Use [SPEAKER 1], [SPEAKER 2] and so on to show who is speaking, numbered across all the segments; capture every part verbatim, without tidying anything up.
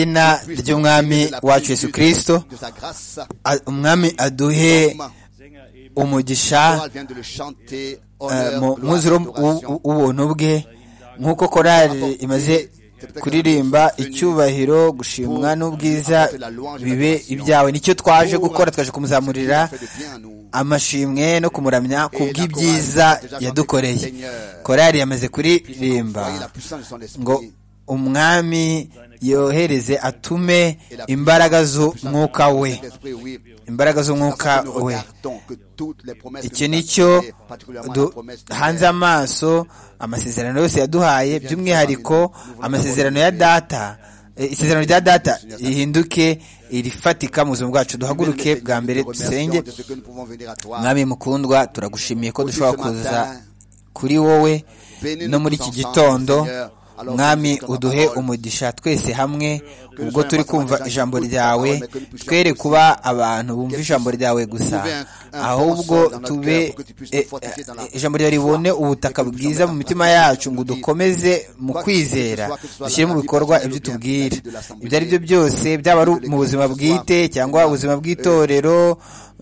[SPEAKER 1] izina ry'umwami wacu Yesu Kristo, umwami aduhe umugisha mu mwuzuro w'ubuntu bwe, nk'uko korali imaze kuririmba icyubahiro, gushimwa n'ubwiza bibe ibyawe. Nicyo twaje gukora, twaje kumuzamurira amashimwe no kumuramya ku bw'ibyiza yadukoreye. Korali yamaze kuririmba ngo umwami yohereze atume imbaraga z'umwuka we, imbaraga z'umwuka we. Icyo nicyo hanze amaso amasezerano yose yaduhaye, by'umwihariko amasezerano ya data. Isezerano rya data rihinduke irifatika mu buzima bwacu. Duhaguruke bwa mbere dusenge. Mwami mukundwa, turagushimiye ko dushobora kuza kuri wowe no muri iki gitondo. Mwami uduhe umugisha twese hamwe ubwo turi kumva ijambo ryawe, twere kuba abantu bumva ijambo ryawe gusa, ahubwo tube e, ijambo ryawe ribone ubutaka bwiza mu mitima yacu, ngo dukomeze mu kwizera, dushyire mu bikorwa ibyo tubwira. Ibyo ari byo byose, byaba ari mu buzima bwite cyangwa ubuzima bw'itorero,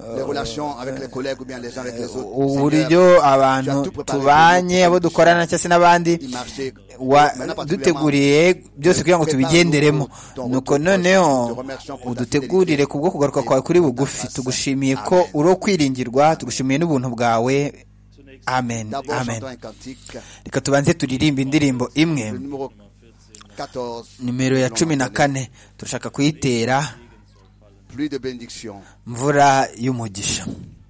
[SPEAKER 1] uburyo abantu tubanye, abo dukorana cyangwa se n'abandi, duteguriye byose kugira ngo tubigenderemo. Nuko noneho udutegurire kubwo kugaruka kwawe kuri bugufi. Tugushimiye ko uri kwiringirwa, tugushimiye n'ubuntu bwawe. Amen, amen. Reka tubanze turirimba indirimbo imwe, nimero ya cumi na kane. Turashaka kuyitera mvura y'umugisha.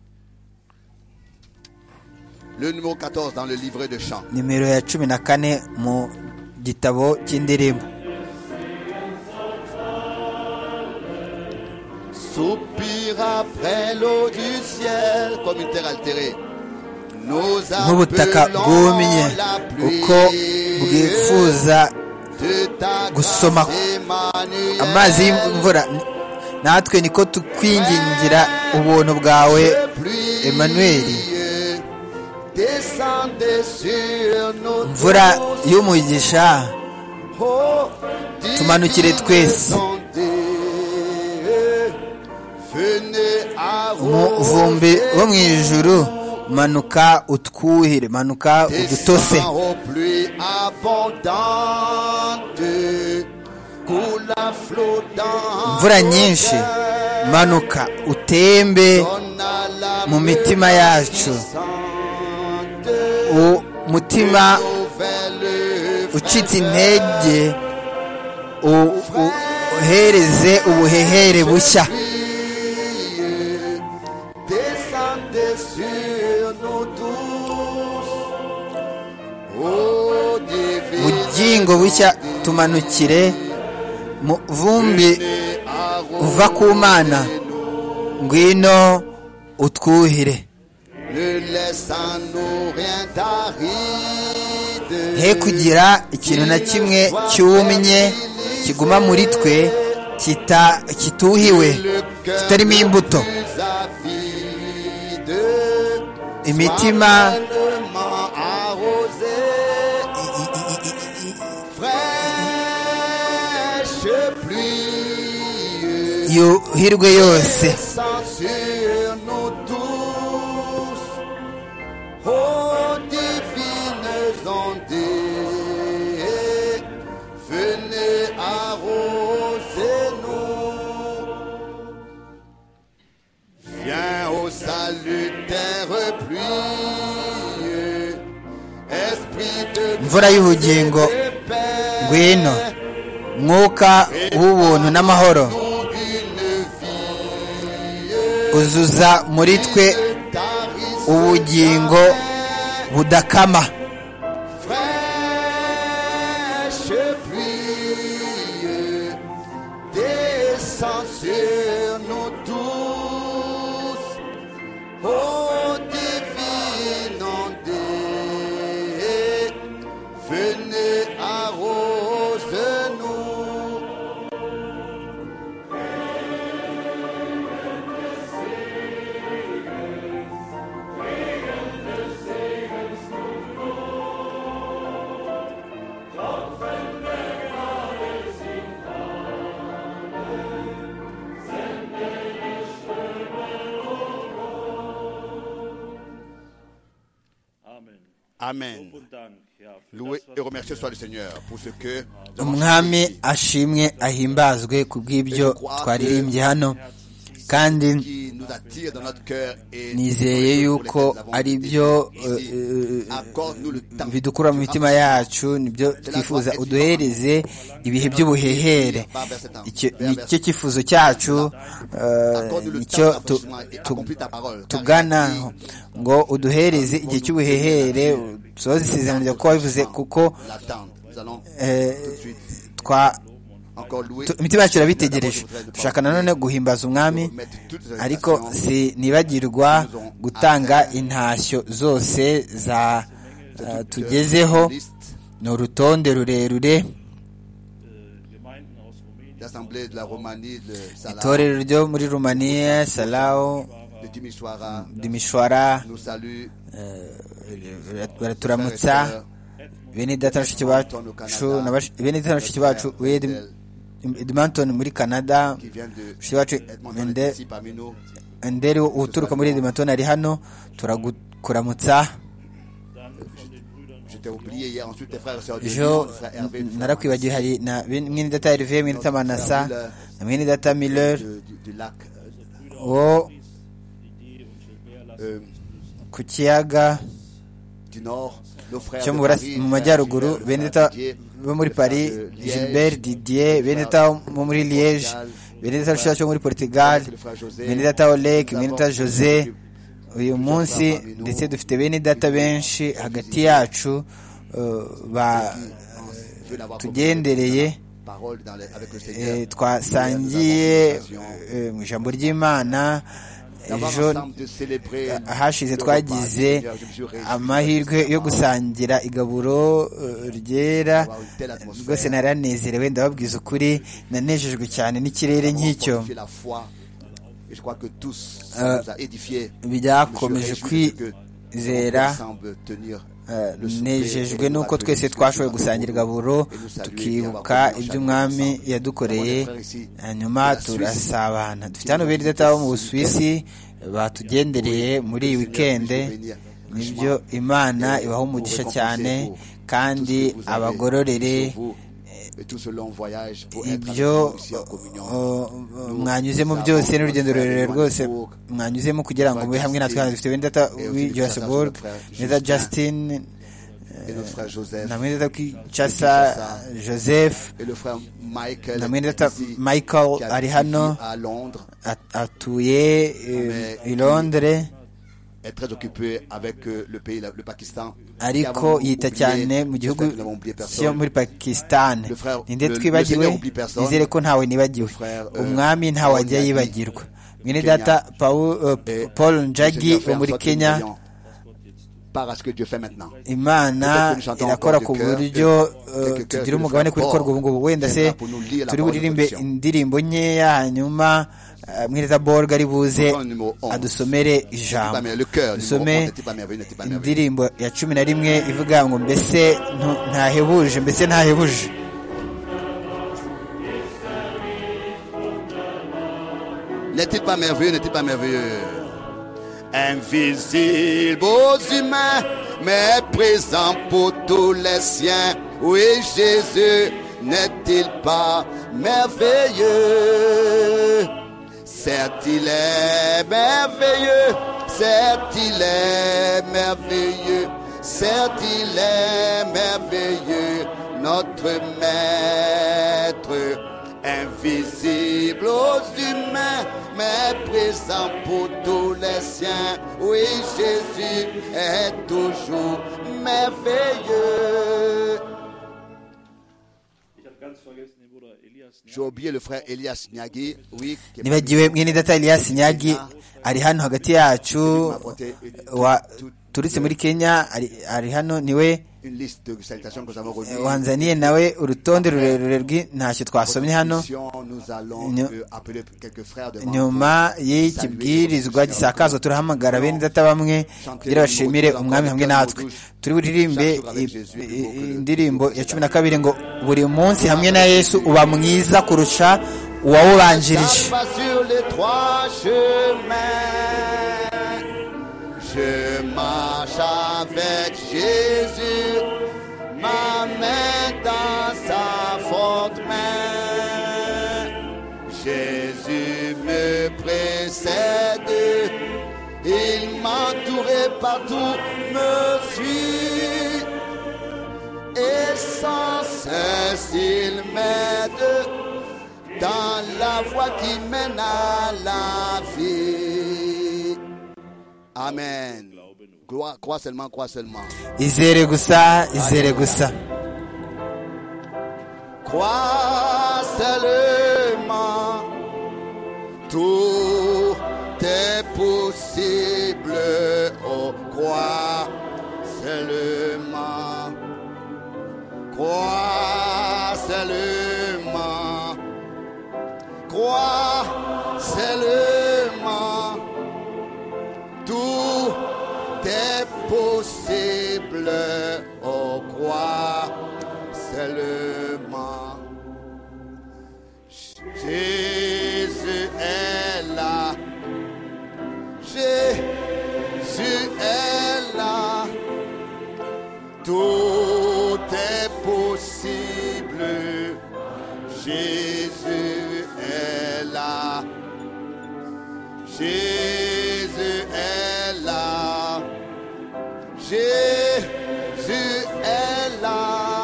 [SPEAKER 2] Le numéro quatorze dans le livret de chant.
[SPEAKER 1] Nimero ya cumi na kane mu gitabo cy'indirimbo.
[SPEAKER 2] Soupir après l'eau du ciel comme une terre altérée.
[SPEAKER 1] Nk'ubutaka bwumye uko bwifuza gusoma amazi y'imvura, natwe niko tukwingingira ubuntu bwawe Emmanuel. Mvura y'umugisha tumanukire twese. Umuvumbi wo mu ijuru manuka utwuhire, manuka udutose. Mvura nyinshi manuka utembe mu mitima yacu. Umutima ucitse intege uhereze ubuhehere bushya. Bugingo bushya tumanukire, mu vumbi uva ku Mana, ngwino utwuhire. He kugira ikintu na kimwe cyumye kiguma muri twe kita kituhiwe, kitarimo imbuto. Imitima yuhirwe yose. Mvura y'ubugingo ngwino, mwuka w'ubuntu n'amahoro, uzuza muri twe ubugingo budakama.
[SPEAKER 2] Amen. Loué et remercié soit le Seigneur pour ce que
[SPEAKER 1] umwami ashimwe ahimbazwe ku bw'ibyo twaririmbye hano, kandi nizeye yuko ari byo bidukura mu mitima yacu, nibyo twifuza. Uduhereze ibihe by'ubuhehere, nicyo cyifuzo cyacu, nicyo tugana, ngo uduhereze igihe cy'ubuhehere, sohoze isezerano ryawe kuko wabivuze, kuko twa imitima yacu irabitegereje. dushaka nanone guhimbaza umwami, ariko sinibagirwa gutanga intashyo zose za uh, tugezeho. ni urutonde rurerure. itorero ryo muri Rumaniya, Salau, Dimishwara, baraturamutsa. bene data bashiki bacu bene data bashiki bacu Edmonton muri Canada, bashiki bacu Enderi uturuka muri Edmonton ari hano, turakuramutsa. ejo narakwibagiwe, hari na mwene data Hervé, mwene data Manasa na mwene data Miller wo ku kiyaga cyo mu majyaruguru, bene data bo muri Paris, Gilbert Didier, bene data bo muri Liège, bene data cyo muri Portugal, bene data Oleg, bene data Jose. uyu munsi ndetse dufite bene data benshi hagati yacu ba tugendereye, twasangiye mu ijambo ry'Imana. ejo hashize twagize amahirwe yo gusangira igaburo ryera, rwose naranezerewe, ndababwiza ukuri, nanejejwe cyane n'ikirere nk'icyo. byakomeje kwizera, nejejwe nuko twese twashoboye gusangira igaburo, tukibuka iby'umwami yadukoreye, hanyuma turasabana. dufite hano bene data bo mu Busuwisi batugendereye muri iyi wikende. nibyo, Imana ibaha umugisha cyane kandi abagororere ibyo mwanyuzemo byose, n'urugendo rurerure rwose mwanyuzemo kugira ngo mube hamwe natwe. dufite bene data w'i Johannesburg, bene data Justin na mwene data Kinshasa Joseph, na mwene data Michael ari hano, atuye i Londres, ariko yita cyane mu gihugu cyo muri Pakistan. ninde twibagiwe? nizere ko ntawe nibagiwe. umwami ntawe ajya yibagirwa. mwene data Paul Njagi wo muri Kenya, Imana irakora ku buryo tugira umugabane ku bikorwa ubu ngubu. wenda se turi buririmbe indirimbo nkeya, hanyuma mwene data Borg ari buze adusomere ijambo. dusome indirimbo ya cumi na rimwe ivuga ngo mbese ntahebuje, mbese ntahebuje.
[SPEAKER 2] N'est-il pas merveilleux, n'est-il pas merveilleux? Invisible aux humains, mais présent pour tous les siens. Oui, Jésus, n'est-il pas merveilleux? Certes, il est merveilleux, certes, il est merveilleux, certes, il est merveilleux, notre Maître. Invisible aux humains, mais présent pour tous les siens. Oui, Jésus est toujours merveilleux. J'ai oublié le frère Elias Nyagi. Oui.
[SPEAKER 1] Nibagiwe mwene data Elias Nyagi ari hano hagati yacu, turitse muri Kenya, ari hano. niwe wanzaniye nawe urutonde rurerure rw'intashyo twasomye hano. nyuma y'ikibwirizwa gisakazwa, turahamagara bene data bamwe kugira bashimire umwami hamwe natwe. turi buririmbe indirimbo ya cumi na kabiri ngo buri munsi hamwe na Yesu uba mwiza kurusha uwawubanjirije.
[SPEAKER 2] Je Je marche avec Jésus, ma main dans sa forte main. Jésus me précède, il m'entourait partout, me suit. Et sans cesse il m'aide dans la voie qui mène à la vie. Amen. Crois, crois seulement, crois seulement.
[SPEAKER 1] izere gusa izere gusa
[SPEAKER 2] Crois seulement, tout est possible. Oh, crois seulement, crois seulement, crois seulement, tout est possible. Oh, crois seulement. Jésus est là, Jésus est là, tout est possible. Jésus est là, Jésus est là, Jésus est là,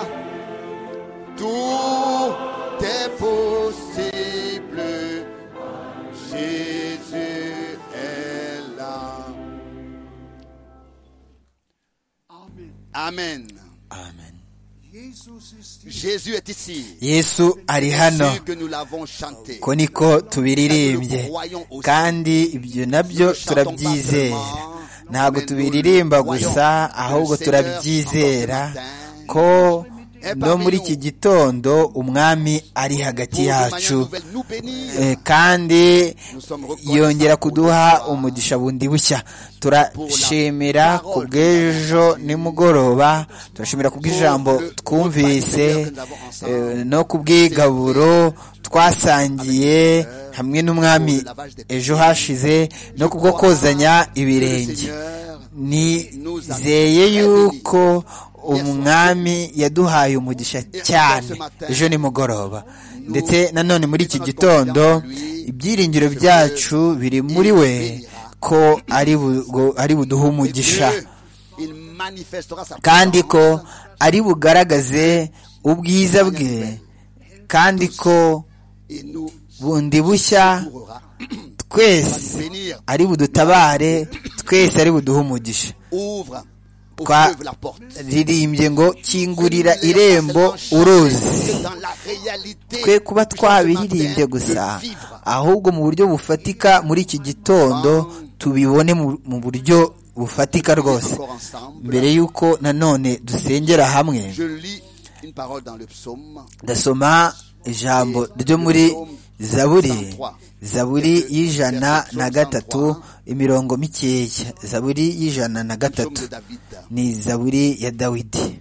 [SPEAKER 2] tout est possible. Jésus est là. Amen.
[SPEAKER 1] amen.
[SPEAKER 2] Jésus est ici.
[SPEAKER 1] Yesu ari hano,
[SPEAKER 2] Que nous l'avons chanté.
[SPEAKER 1] ko niko tubiririmbye kandi ibyo nabyo turabyizera. Ntabwo tubiririmba gusa ahubwo turabyizera ko no muri iki gitondo umwami ari hagati yacu, kandi yongera kuduha umugisha bundi bushya. Turashimira ku bw'ejo nimugoroba, turashimira ku bw'ijambo twumvise no ku bw'igaburo twasangiye hamwe n'umwami ejo hashize, no kubwo kozanya ibirenge. Nizeye yuko umwami yaduhaye umugisha cyane ejo nimugoroba, ndetse nanone muri iki gitondo ibyiringiro byacu biri muri we ko ari buduhe umugisha, kandi ko ari bugaragaze ubwiza bwe, kandi ko bundi bushya twese ari budutabare, twese ari buduhe umugisha. Twaririmbye ngo kingurira irembo uruzi. Twe kuba twabiririmbye gusa, ahubwo mu buryo bufatika muri iki gitondo tubibone mu buryo bufatika rwose. Mbere y'uko nanone dusengera hamwe, ndasoma ijambo ryo muri Zaburi, Zaburi y'ijana na gatatu, imirongo mikeya. Zaburi y'ijana na gatatu ni Zaburi ya Dawidi.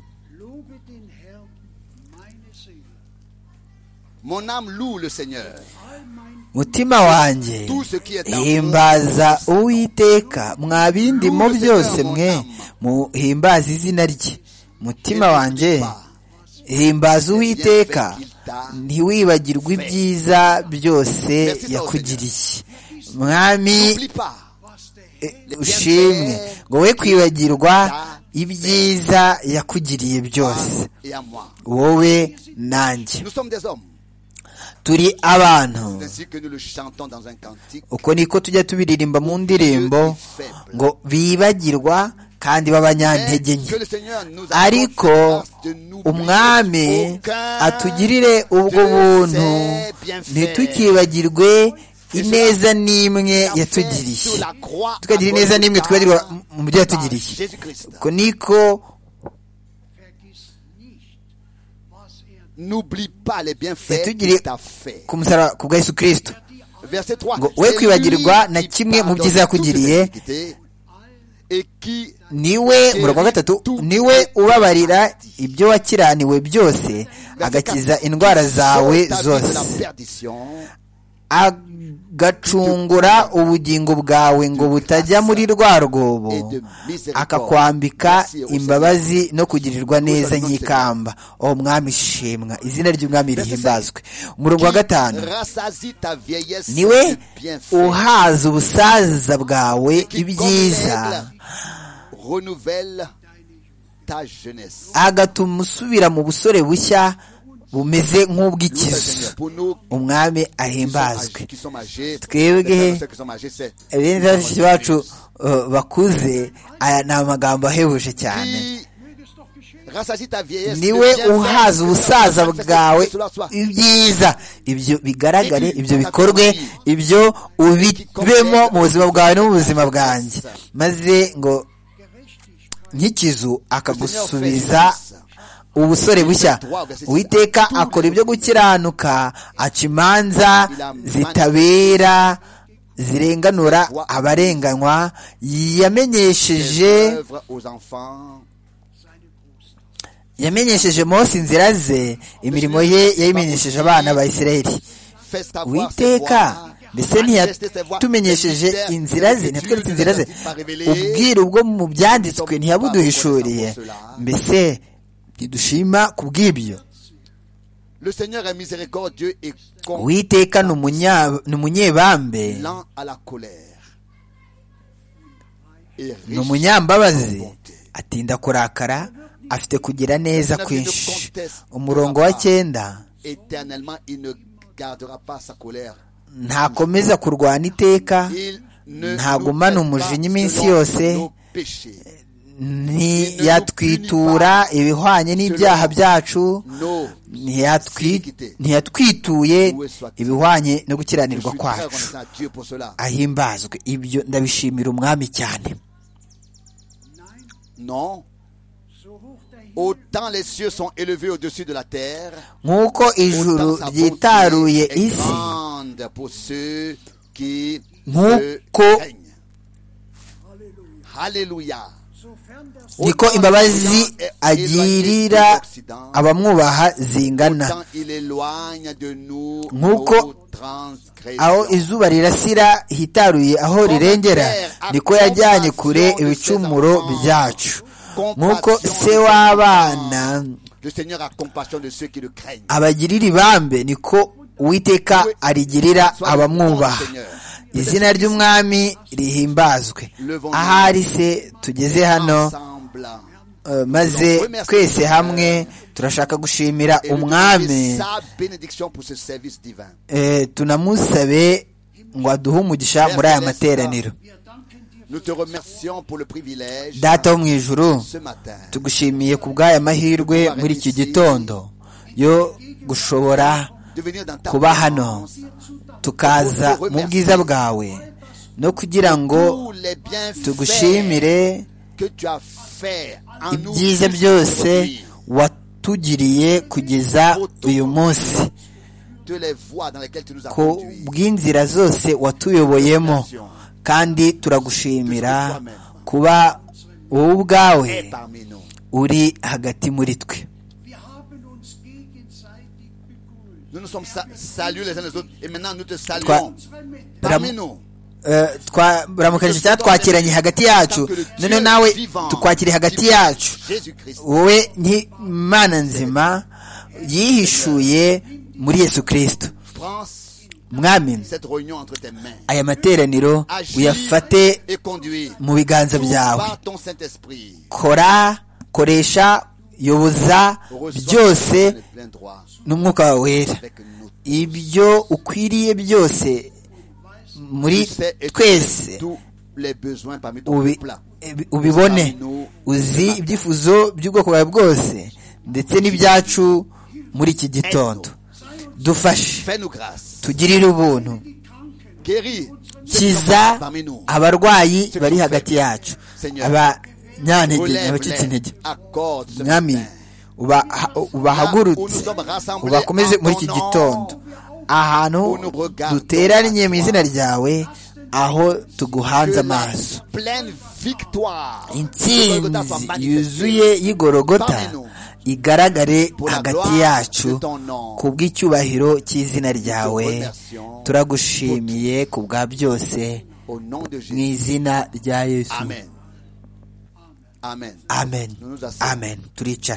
[SPEAKER 2] Mon âme loue le Seigneur.
[SPEAKER 1] Mutima wanjye himbaza Uwiteka, mwa bindimo byose mwe muhimbaza izina rye. Mutima wanjye himbaza Uwiteka, ntiwibagirwe ibyiza byose yakugiriye. Mwami ushimwe, ngo we kwibagirwa ibyiza yakugiriye byose, wowe nanjye. Turi abantu, uko niko tujya tubiririmba mu ndirimbo, ngo bibagirwa kandi b'abanyantege nke, ariko umwami atugirire ubwo buntu ntitukibagirwe ineza n'imwe yatugiriye, tukagira ineza n'imwe twibagirwa mu byo yatugiriye. uko niko yatugiriye ku musaraba ku bwa Yesu Kristo, ngo we kwibagirwa na kimwe mu byiza yakugiriye. Niwe murongo wa gatatu, niwe ubabarira ibyo wakiraniwe byose, agakiza indwara zawe zose, agacungura ubugingo bwawe ngo butajya muri rwa rwobo, akakwambika imbabazi no kugirirwa neza nk'ikamba. O mwami shimwa, izina ry'umwami rihimbazwe. Umurongo wa gatanu, niwe uhaza ubusaza bwawe ibyiza, agatuma usubira mu busore bushya bumeze nk'ubw'ikizu. Umwami ahimbazwe. Twebwe bene bashiki bacu uh, bakuze, aya ni amagambo ahebuje cyane. Niwe uhaza ubusaza bwawe ibyiza, ibyo bigaragare, ibyo bikorwe, ibyo ubibemo mu buzima bwawe no mu buzima bwanjye, maze ngo nk'ikizu akagusubiza ubusore bushya. Uwiteka akora ibyo gukiranuka, aca imanza zitabera, zirenganura abarenganywa. Yamenyesheje yamenyesheje Mose inzira ze, imirimo ye yayimenyesheje abana ba Isirayeli. Uwiteka mbese ntiyatumenyesheje inzira ze, ntiyatweretse inzira ze? Ubwiru bwo mu byanditswe ntiyabuduhishuriye? Mbese ntidushima ku bw'ibyo? Uwiteka ni umunyebambe, ni umunyambabazi, atinda kurakara, afite kugira neza kwinshi. Umurongo wa cyenda, ntakomeza kurwana iteka, ntagumana umujinya iminsi yose, ntiyatwitura ibihwanye n'ibyaha byacu, ntiyatwituye ibihwanye no gukiranirwa kwacu. Ahimbazwe. Ibyo ndabishimira umwami cyane. Nk'uko ijuru ryitaruye isi, nk'uko niko imbabazi agirira abamwubaha zingana. Nk'uko aho izuba rirasira hitaruye aho rirengera, niko yajyanye kure ibicumuro byacu. Nk'uko se w'abana abagirira ibambe, niko Uwiteka arigirira abamwubaha. Izina ry'umwami rihimbazwe. Ahari se tugeze hano, uh, maze twese hamwe turashaka gushimira umwami, eh, tunamusabe ngo aduhe umugisha muri aya materaniro. Data wo mu ijuru, tugushimiye ku bw'aya mahirwe muri iki gitondo yo gushobora kuba hano, tukaza mu bwiza bwawe, no kugira ngo tugushimire ibyiza byose watugiriye kugeza uyu munsi, ku bw'inzira zose watuyoboyemo. Kandi turagushimira kuba wowe ubwawe uri hagati muri twe. Turamukanije cyangwa twakiranye hagati yacu, none nawe tukwakire hagati yacu. Wowe ni Imana nzima yihishuye muri Yesu Kristo. Mwami, aya materaniro uyafate mu biganza byawe. Kora, koresha, yoboza byose n'umwuka wawe wera. Ibyo ukwiriye byose muri twese ubibone. Uzi ibyifuzo by'ubwoko bwawe bwose ndetse n'ibyacu muri iki gitondo. Dufashe, tugirire ubuntu, kiza abarwayi bari hagati yacu, abanyantege, abacitse intege. Mwami, ubahagurutse, ubakomeze muri iki gitondo, ahantu duteranye mu izina ryawe, aho tuguhanze amaso. Intsinzi yuzuye y'Igorogota igaragare hagati yacu ku bw'icyubahiro cy'izina ryawe. Turagushimiye ku bwa byose mu izina rya Yesu.
[SPEAKER 2] Amen.
[SPEAKER 1] Amen. Amen. Turicara.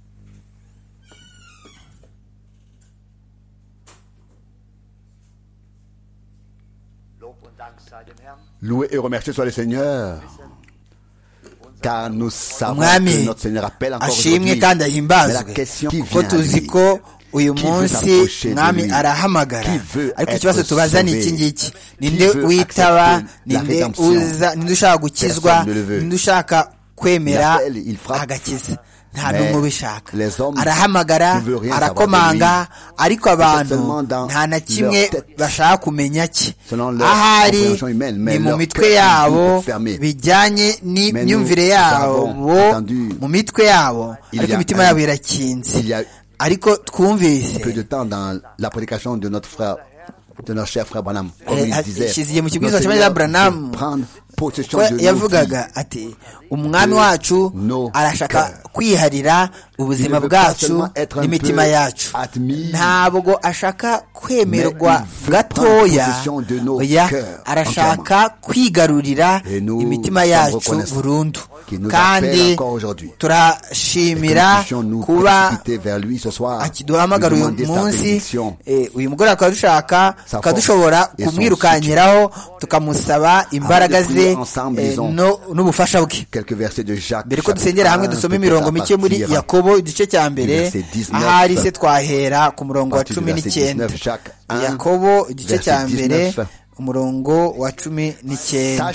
[SPEAKER 2] Loué et remercié soit le Seigneur, car nous savons que notre Seigneur appelle encore aujourd'hui. Mais la question qui vient à lui,
[SPEAKER 1] uyu munsi mwami arahamagara, ariko ikibazo tubaza ni iki ngiki: ninde witaba, ninde uza, ninde ushaka gukizwa, ninde ushaka kwemera agakiza? Nta n'umwe ubishaka. Arahamagara, arakomanga, ariko abantu nta na kimwe bashaka kumenya cye. Ahari ni mu mitwe yabo, bijyanye n'imyumvire yabo mu mitwe yabo, ariko imitima yabo irakinze. Ariko twumvise
[SPEAKER 2] peu de temps dans la prédication de notre frère, de notre cher frère Branham, comme il disait,
[SPEAKER 1] mu kibwirizwa cya Branham yavugaga ati umwami wacu arashaka kwiharira ubuzima bwacu n'imitima yacu, ntabwo ashaka kwemerwa gatoya, oya arashaka kwigarurira imitima yacu burundu. Kandi turashimira kuba akiduhamagara uyu munsi, uyu mugore akaba dushaka tukadushobora kumwirukanyiraho tukamusaba imbaraga ze n'ubufasha bwe. Mbere ko dusengera hamwe dusome imirongo mike muri Yakobo igice cya mbere, ahari se twahera ku murongo wa cumi n'icyenda. Yakobo igice cya mbere umurongo wa cumi n'icyenda.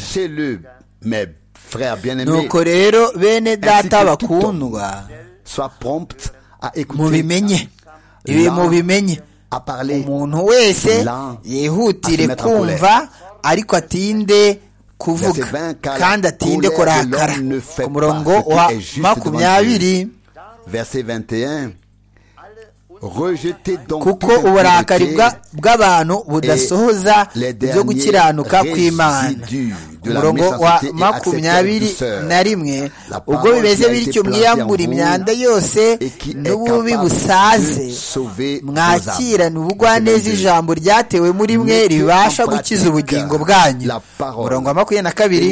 [SPEAKER 1] Nuko rero bene data bakundwa, mubimenye ibi mubimenye, umuntu wese yihutire kumva ariko atinde kuvuga kandi atinde kurakara. Ku murongo wa makumyabiri, kuko uburakari bw'abantu budasohoza ibyo gukiranuka kw'Imana. Umurongo wa makumyabiri na rimwe, ubwo bimeze bityo mwiyambura imyanda yose n'ububi busaze, mwakirane ubugwaneza ijambo ryatewe muri mwe ribasha gukiza ubugingo bwanyu. Umurongo wa makumyabiri na kabiri,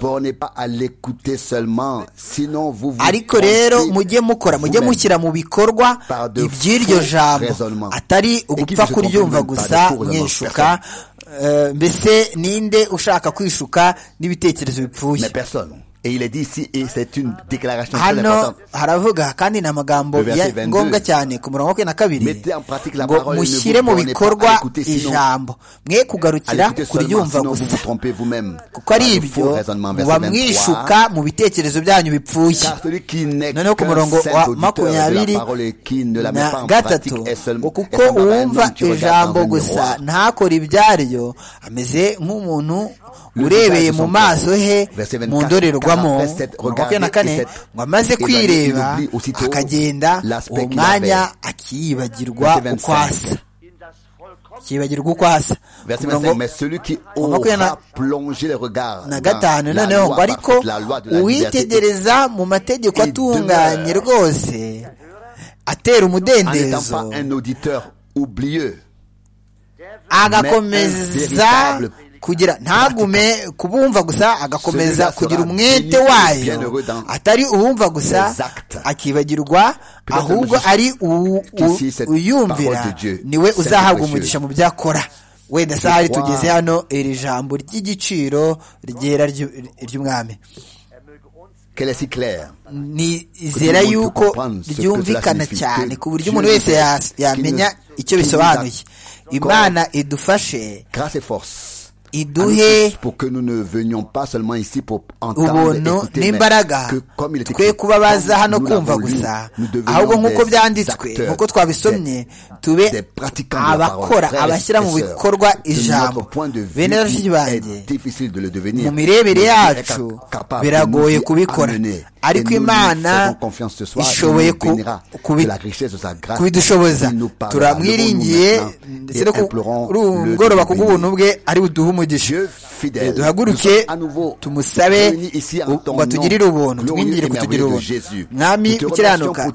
[SPEAKER 1] ariko rero mujye mukora, mujye mushyira mu bikorwa iby'iryo jambo, atari ugupfa kuryumva gusa mweshuka. Uh, mbese ninde ushaka kwishuka n'ibitekerezo bipfuye?
[SPEAKER 2] Et il est dit ici, et c'est une déclaration
[SPEAKER 1] très importante. Haravuga kandi na magambo ya ngombwa cyane ku murongo wa kabiri, ngo mushyire mu bikorwa ijambo, mwe kugarukira kuryumva gusa, kuko ari ibyo muba mwishuka mu bitekerezo byanyu bipfuye. Noneho ku murongo wa makumyabiri na gatatu, kuko uwumva ijambo gusa ntakora ibyaryo ameze nk'umuntu urebeye mu maso he mu ndorerwamo. Makumyabiri na kane, ngo amaze kwireba akagenda, uwo mwanya akiyibagirwa uko asa, akiyibagirwa uko asa. Makumyabiri na gatanu, noneho ngo ariko uwitegereza mu mategeko atunganye rwose atera umudendezo, agakomeza kugira, ntagume kubumva gusa, agakomeza kugira umwete wayo, atari uwumva gusa akibagirwa, ahubwo ari uyumvira niwe uzahabwa umugisha mu byo akora. Wenda sahari tugeze hano iri jambo ry'igiciro ryera ry'umwami. Nizera yuko ryumvikana cyane ku buryo umuntu wese yamenya icyo bisobanuye. Imana idufashe, iduhe ubuntu n'imbaraga, twe kuba baza hano kumva gusa, ahubwo nk'uko byanditswe, nk'uko twabisomye, tube abakora, abashyira mu bikorwa ijambo. Bene bashiki banjye, mu mirebere yacu biragoye kubikora, ariko Imana ishoboye kubidushoboza. Turamwiringiye ndetse no kuri ubu mugoroba kubw'ubuntu bwe ari buduhe umugisha. Duhaguruke tumusabe ngo atugirire ubuntu, twingire kutugirira ubuntu. Mwami ukiranuka,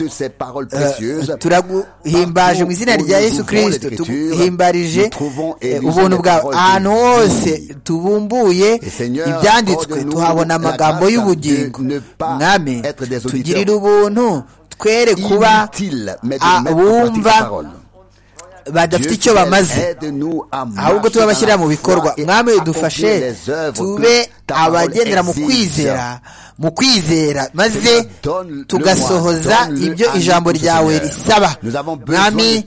[SPEAKER 1] turaguhimbaje mu izina rya Yesu Kristo, tuguhimbarije ubuntu bwawe. Ahantu hose tubumbuye ibyanditswe tuhabona amagambo y'ubugingo. Mwami tugirire ubuntu, twere kuba abumva badafite icyo bamaze, ahubwo tuba bashyira mu bikorwa. Mwami dufashe tube abagendera mu kwizera mu kwizera maze tugasohoza ibyo ijambo ryawe risaba. Mwami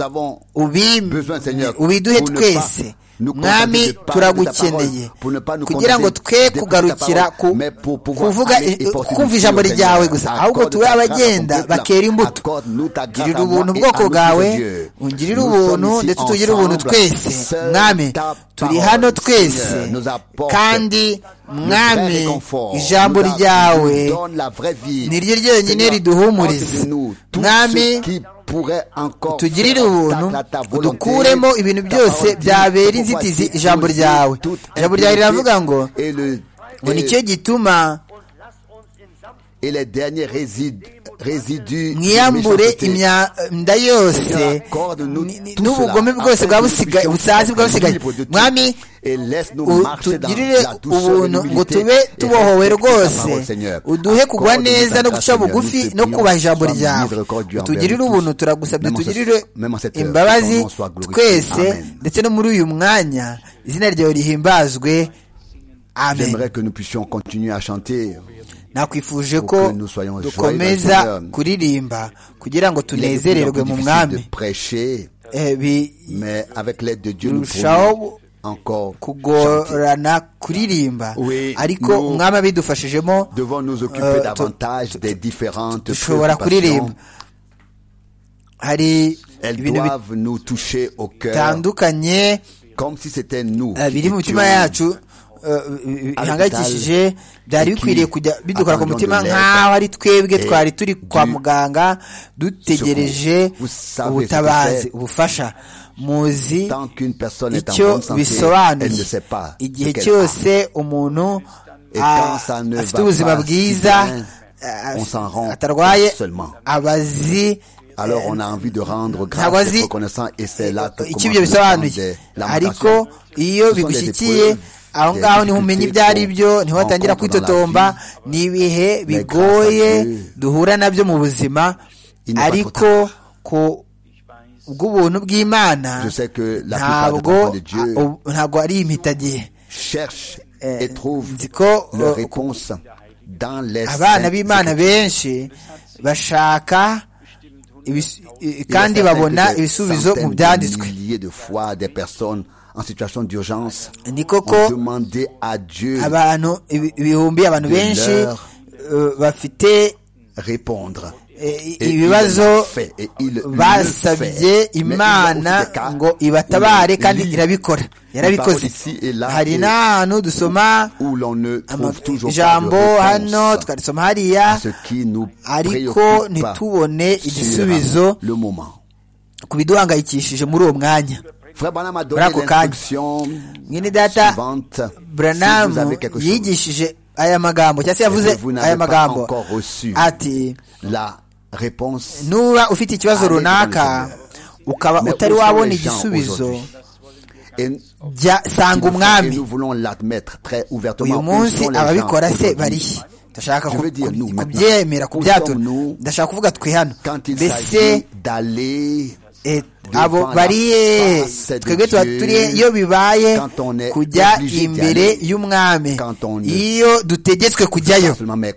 [SPEAKER 1] ubiduhe twese. Mwami turagukeneye kugira ngo twe kugarukira kuvuga kumva ijambo ryawe gusa, ahubwo tube abagenda bakera imbuto. Girira ubuntu ubwoko bwawe, ungirire ubuntu ndetse tugire ubuntu twese. Mwami turi hano twese, kandi Mwami ijambo ryawe niryo ryonyine riduhumuriza. Mwami tugirire ubuntu, udukuremo ibintu byose byabera inzitizi ijambo ryawe. Ijambo ryawe riravuga ngo ngo nicyo gituma mwiyambure imyanda yose n'ubugome bwose busazi bwa busigaye. Mwami utugirire ubuntu ngo tube tubohowe rwose, uduhe kugwa neza no guca bugufi no kubaha ijambo ryawe. Utugirire ubuntu, turagusabye tugirire imbabazi twese, ndetse no muri uyu mwanya izina ryawe rihimbazwe. Amen. Nakwifuje ko dukomeza kuririmba kugira ngo tunezererwe mu mwami. Birushaho kugorana kuririmba, ariko umwami abidufashijemo dushobora kuririmba. Hari ibintu bitandukanye biri mu mitima yacu bihangayikishije, byari bikwiriye kujya bidukora ku mutima nk'aho ari twebwe twari turi kwa muganga dutegereje ubutabazi, ubufasha. Muzi icyo bisobanuye. Igihe cyose umuntu afite ubuzima bwiza, atarwaye, abazi ntabwo azi icyo ibyo bisobanuye, ariko iyo bigushyikiye aho ngaho niho umenya ibyo ari byo, niho watangira kwitotomba. Ni ibihe bigoye duhura nabyo mu buzima, ariko ku bw'ubuntu bw'Imana ntabwo ntabwo ari impitagihe. Nzi ko abana b'Imana benshi bashaka kandi babona ibisubizo mu byanditswe. Ni koko abantu ibihumbi abantu benshi bafite ibibazo basabye Imana ngo ibatabare, kandi irabikora, yarabikoze. Hari n'ahantu dusoma ijambo hano tukarisoma hariya, ariko ntitubone igisubizo ku biduhangayikishije muri uwo mwanya, muri ako kanya. Mwene data Branham yigishije aya magambo, cyangwa se yavuze aya magambo ati, nuba ufite ikibazo runaka ukaba utari wabona igisubizo, jya sanga umwami. Uyu munsi ababikora se barihe? Ndashaka kubyemera, kubyatura. Ndashaka kuvuga twe hano, mbese abo bariye twebwe tuba turiye iyo bibaye kujya imbere y'umwami, iyo dutegetswe kujyayo,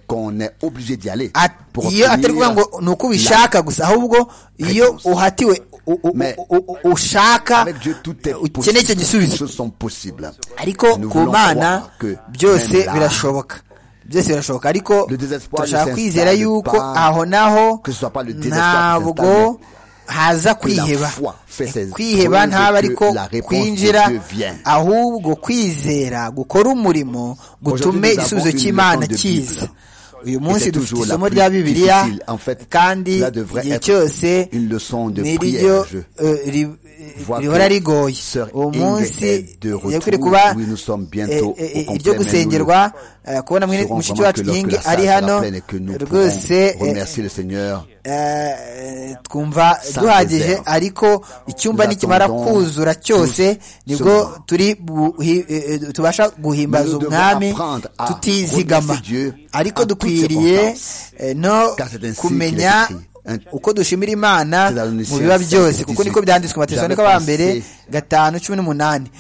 [SPEAKER 1] iyo atari kuvuga ngo ni uko ubishaka gusa, ahubwo iyo uhatiwe ushaka ukeneye icyo gisubizo. Ariko ku Mana byose birashoboka, byose birashoboka, ariko turashaka kwizera yuko aho naho ntabwo haza kwiheba. Kwiheba ntaba ariko kwinjira, ahubwo kwizera gukora umurimo gutume igisubizo cy'Imana kiza. uyu munsi dufite isomo rya bibiliya kandi igihe cyose niryo rihora rigoye. uwo munsi yakwiriye kuba iryo gusengerwa, kubona mushiki wacu Inge ari hano rwose twumva duhagije, ariko icyumba nikimara kuzura cyose nibwo turi tubasha guhimbaza umwami tutizigama. ariko dukwiriye no kumenya uko dushimira Imana mu biba byose, kuko niko byanditswe mu Batesalonika ba mbere gatanu cumi n'umunani.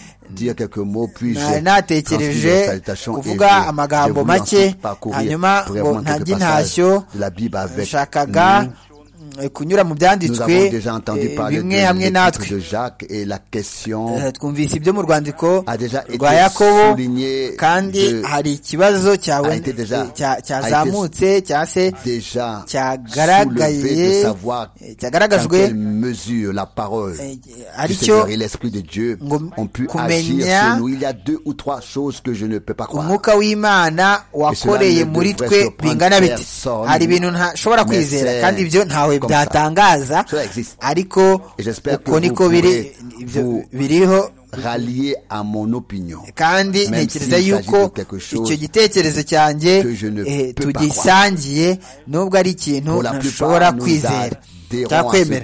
[SPEAKER 1] natekereje kuvuga amagambo make, hanyuma ngo ntange intashyo. nshakaga kunyura mu byanditswe bimwe hamwe natwe. twumvise ibyo mu rwandiko rwa Yakobo, kandi hari ikibazo cyazamutse cyangwa se cyagaragaye cyagaragajwe, aricyo ngo kumenya umwuka w'Imana wakoreye muri twe bingana bite. hari ibintu ntashobora kwizera, kandi ibyo ntawe byatangaza, ariko uko niko biri biriho. kandi ntekereza yuko icyo gitekerezo cyanjye tugisangiye, nubwo ari ikintu ntashobora kwizera cyangwa kwemera.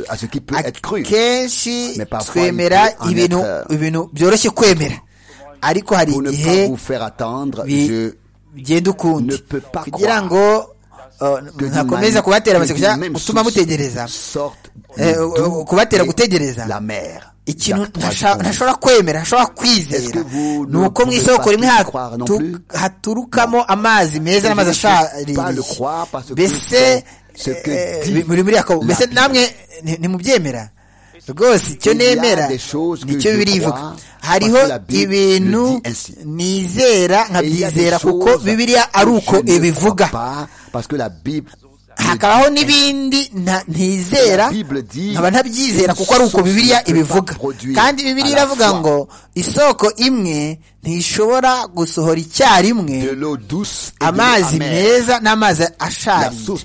[SPEAKER 1] akenshi twemera ibintu ibintu byoroshye kwemera, ariko hari igihe bigenda ukundi. kugira ngo ntakomeza kubatera amatsiko cyangwa gutuma mutegereza, kubatera gutegereza ikintu ntashobora kwemera, ntashobora kwizera, ni uko mu isoko rimwe haturukamo amazi meza n'amazi ashaririye. mbese muri muri Yakobo, mbese namwe ntimubyemera rwose. icyo nemera nicyo birivuga. hariho ibintu nizera nkabyizera kuko Bibiliya ari uko ibivuga, hakabaho n'ibindi ntizera nkaba ntabyizera kuko ari uko Bibiliya ibivuga. kandi Bibiliya iravuga ngo isoko imwe ntishobora gusohora icyarimwe amazi meza n'amazi ashariye.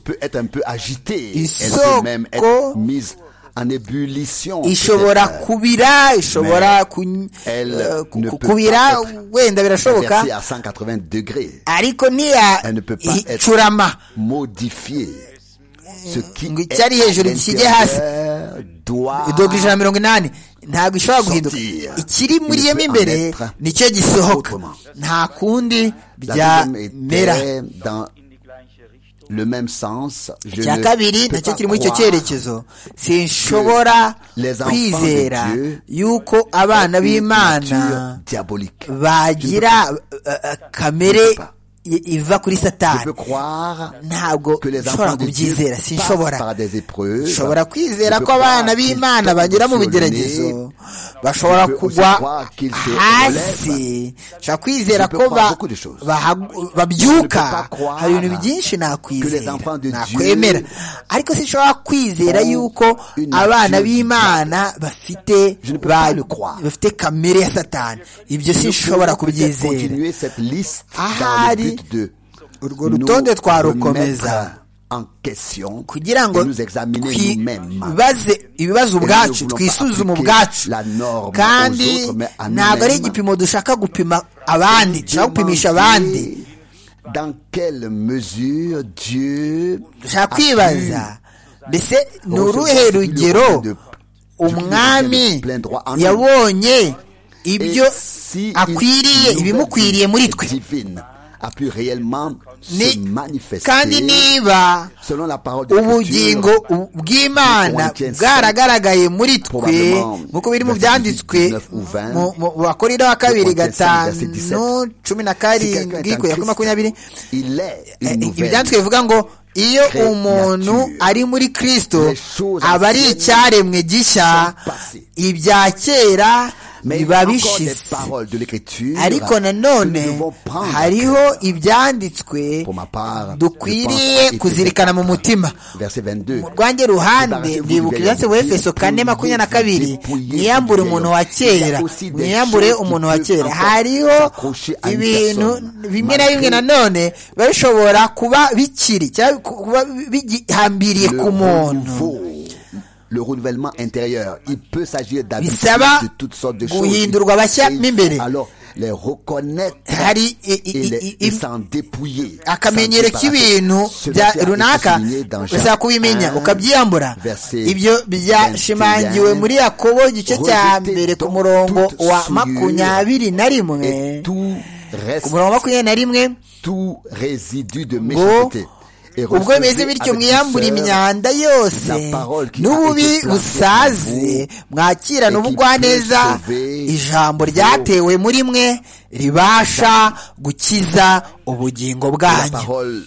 [SPEAKER 1] isoko ishobora kubira, ishobora kubira, wenda birashoboka, ariko ntiyacurama ngo icyari hejuru kijye hasi dogere ijana na mirongo inani. ntabwo ishobora guhinduka. ikiri muri yo imbere nicyo gisohoka, nta kundi byamera. icya kabiri nacyo kiri muri icyo cyerekezo. sinshobora kwizera yuko abana b'Imana bagira kamere iva kuri Satani. ntabwo nshobora kubyizera, sinshobora. nshobora kwizera ko abana b'Imana bagera mu bigeragezo, bashobora kugwa hasi. nshobora kwizera ko babyuka. hari ibintu byinshi nakwizera, nakwemera, ariko sinshobora kwizera yuko abana b'Imana bafite bafite kamere ya Satani. ibyo sinshobora kubyizera. ahari urwo rutonde twarukomeza kugira ngo twibaze ibibazo ubwacu, twisuzume ubwacu, kandi ntabwo ari igipimo dushaka gupima abandi, dushaka gupimisha abandi. dushaka kwibaza, mbese ni uruhe rugero umwami yabonye ibyo akwiriye, ibimukwiriye muri twe, kandi niba ubugingo bw'Imana bwaragaragaye muri twe nk'uko biri mu byanditswe mu Bakorinto wa kabiri gatanu cumi na karindwi kugera kuri makumyabiri. ibyanditswe bivuga ngo iyo umuntu ari muri Kristo aba ari icyaremwe gishya, ibya kera biba bishize ariko nanone hariho ibyanditswe dukwiriye kuzirikana mu mutima. Mu rwanjye ruhande ndibuka ibyanditse mu Efeso kane makumyabiri na kabiri, mwiyambure umuntu wa kera, mwiyambure umuntu wa kera. Hariho ibintu bimwe na bimwe nanone biba bishobora kuba bikiri cyangwa kuba bigihambiriye ku muntu.
[SPEAKER 2] Le renouvellement intérieur, il peut s'agir d'habitudes, de toutes sortes de choses.
[SPEAKER 1] Guhindurwa bashya mimbere.
[SPEAKER 2] Alors les reconnaître
[SPEAKER 1] hari
[SPEAKER 2] et s'en dépouiller.
[SPEAKER 1] Akamenyero k'ibintu bya runaka ushaka kubimenya ukabyiyambura. Ibyo byashimangiwe muri Yakobo igice cya mbere ku murongo wa makumyabiri na rimwe. Ku murongo wa makumyabiri na rimwe,
[SPEAKER 2] tout résidu de méchanceté.
[SPEAKER 1] ubwo bimeze bityo mwiyambura imyanda yose n'ububi busaze, mwakirana ubugwaneza ijambo ryatewe muri mwe ribasha gukiza ubugingo bwanyu.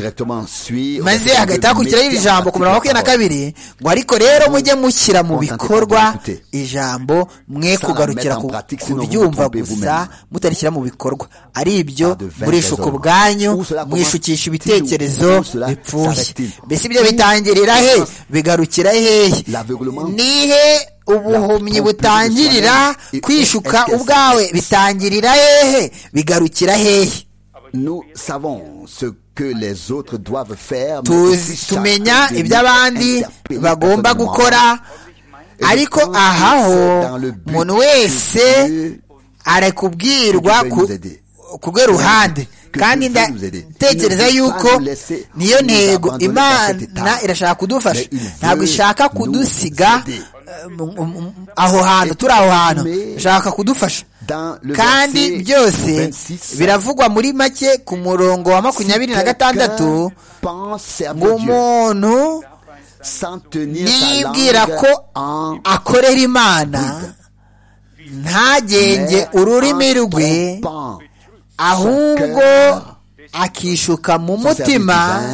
[SPEAKER 1] Maze agahita hakurikiraho iri jambo ku murongo wa makumyabiri na kabiri ngo ariko rero mujye mushyira mu bikorwa ijambo, mwe kugarukira kuryumva gusa mutarishyira mu bikorwa, ari ibyo murishuka ubwanyu, mwishukisha ibitekerezo bipfuye. Mbese ibyo bitangirira he? Bigarukira hehe? Nihe ubuhumyi butangirira? Kwishuka ubwawe bitangirira hehe? Bigarukira hehe?
[SPEAKER 2] Nous savons ce que les autres doivent faire.
[SPEAKER 1] Tumenya ibyo abandi bagomba gukora, ariko ahaho umuntu wese arakubwirwa ku rwe ruhande, kandi ndatekereza yuko niyo ntego. Imana irashaka kudufasha, ntabwo ishaka kudusiga aho hantu turi aho hantu, ishaka kudufasha. Kandi byose biravugwa muri make ku murongo wa makumyabiri na gatandatu ngo umuntu nibwira ko akorera Imana ntagenge ururimi rwe, ahubwo akishuka mu mutima,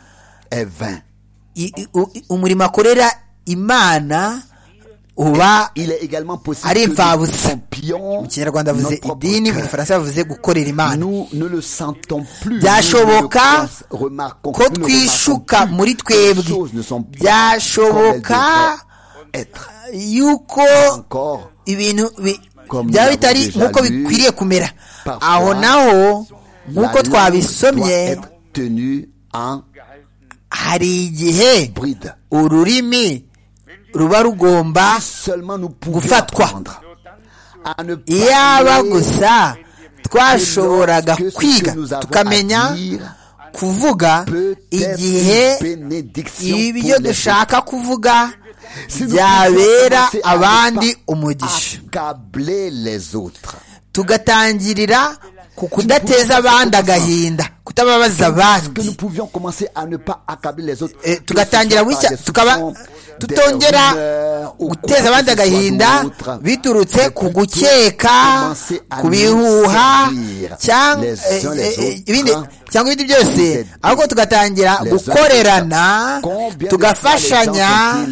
[SPEAKER 1] umurimo akorera Imana uba ari imfabusa. Mu Kinyarwanda avuze idini, mu Gifaransa bavuze gukorera Imana. Byashoboka ko twishuka muri twebwe, byashoboka yuko ibintu byaba bitari nk'uko bikwiriye kumera. Aho naho nk'uko twabisomye, hari igihe ururimi ruba rugomba gufatwa. Iyaba gusa twashoboraga kwiga tukamenya kuvuga igihe ibyo dushaka kuvuga byabera abandi umugisha, tugatangirira ku kudateza abandi agahinda, kutababaza abandi, tugatangira bucya tukaba tutongera guteza abandi agahinda biturutse ku gukeka, ku bihuha cyangwa ibindi cyangwa ibindi byose, ahubwo tugatangira gukorerana, tugafashanya.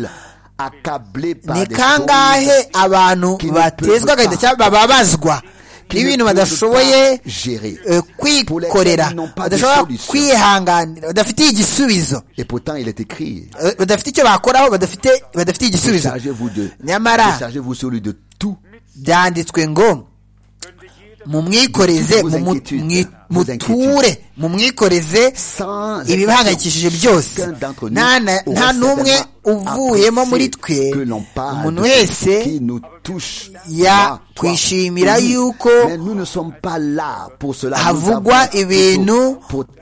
[SPEAKER 1] Ni kangahe abantu batezwa agahinda cyangwa bababazwa n'ibintu badashoboye kwikorera, badashobora kwihanganira, badafitiye igisubizo, badafite icyo bakoraho, badafitiye igisubizo. Nyamara byanditswe ngo mumwikoreze, muture, mumwikoreze ibibahangayikishije byose. Nta n'umwe uvuyemo muri twe, umuntu wese yakwishimira yuko havugwa ibintu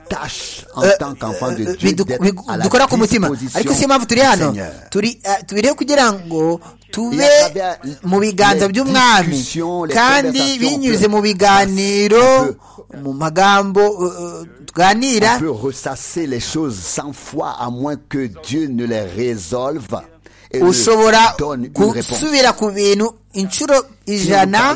[SPEAKER 1] dukora ku mutima, ariko siyo mpamvu turi hano. Tubiriho kugira ngo tube mu biganza by'umwami, kandi binyuze mu biganiro, mu magambo tuganira, ushobora gusubira ku bintu inshuro ijana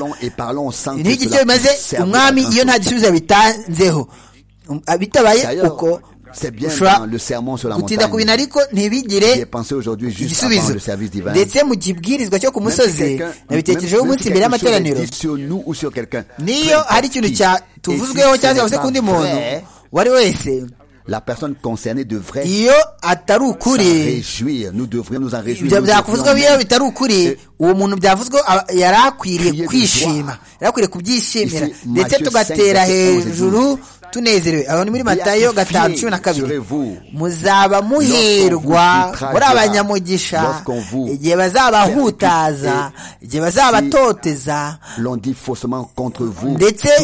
[SPEAKER 1] n'iki cyo bimaze umwami iyo nta gisubizo bitanzeho. Bitabaye uko ushobora gutinda ku bintu ariko ntibigire igisubizo. Ndetse mu kibwirizwa cyo ku musozi nabitekerejeho umunsi imbere y'amateraniro, niyo hari ikintu tuvuzweho cyangwa se kundi muntu wari wese,
[SPEAKER 2] la personne concernée devrait
[SPEAKER 1] iyo atari ukuri,
[SPEAKER 2] réjouir, nous devrions nous en réjouir.
[SPEAKER 1] Ibyo byavuzwe iyo bitari ukuri, uwo muntu byavuzwe yari akwiriye kwishima, yari akwiriye kubyishimira ndetse tugatera hejuru tunezerewe. Aho ni muri Matayo gatanu cumi na kabiri. Muzaba muhirwa muri abanyamugisha igihe bazabahutaza, igihe bazabatoteza, ndetse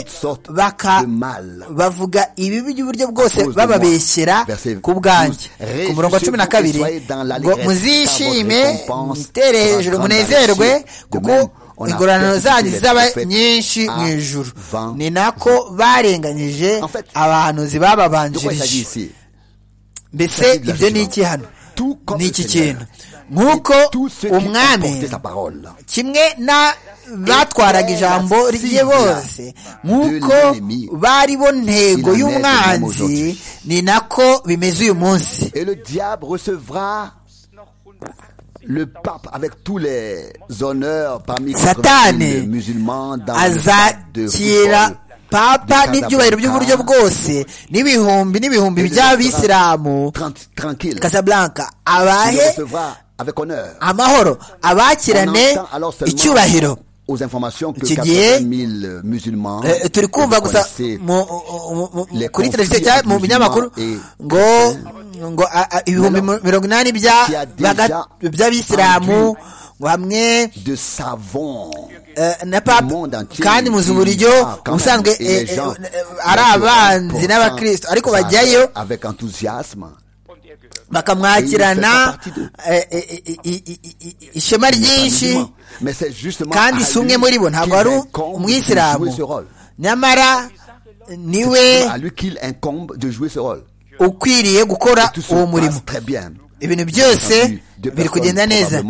[SPEAKER 1] bavuga ibibi by'uburyo bwose bababeshyera ku bwanjye. Ku murongo wa cumi na kabiri ngo muzishime mutere hejuru munezerwe kuko ingororano zanyu zizaba nyinshi mu ijuru. Ni nako barenganyije abahanuzi bababanjirije. Mbese ibyo ni iki hano? Ni iki kintu nk'uko umwami kimwe na batwaraga ijambo rye bose, nk'uko bari bo ntego y'umwanzi, ni nako bimeze uyu munsi.
[SPEAKER 2] Le pape avec tous les honneurs parmi
[SPEAKER 1] Satani
[SPEAKER 2] les musulmans dans
[SPEAKER 1] azakira papa n'ibyubahiro by'uburyo bwose n'ibihumbi n'ibihumbi by'abisilamu Casablanca, abahe amahoro, abakirane icyubahiro. Iki gihe turi kumva gusa kuri televiziyo cyangwa mu binyamakuru ngo ngo ibihumbi mirongo inani by'abisilamu ngo hamwe na papa, kandi muzi uburyo ubusanzwe ari abanzi n'abakristo, ariko bajyayo bakamwakirana ishema ryinshi, kandi si umwe muri bo, ntabwo ari umwisilamu, nyamara niwe ukwiriye gukora uwo murimo. Ibintu byose biri kugenda neza.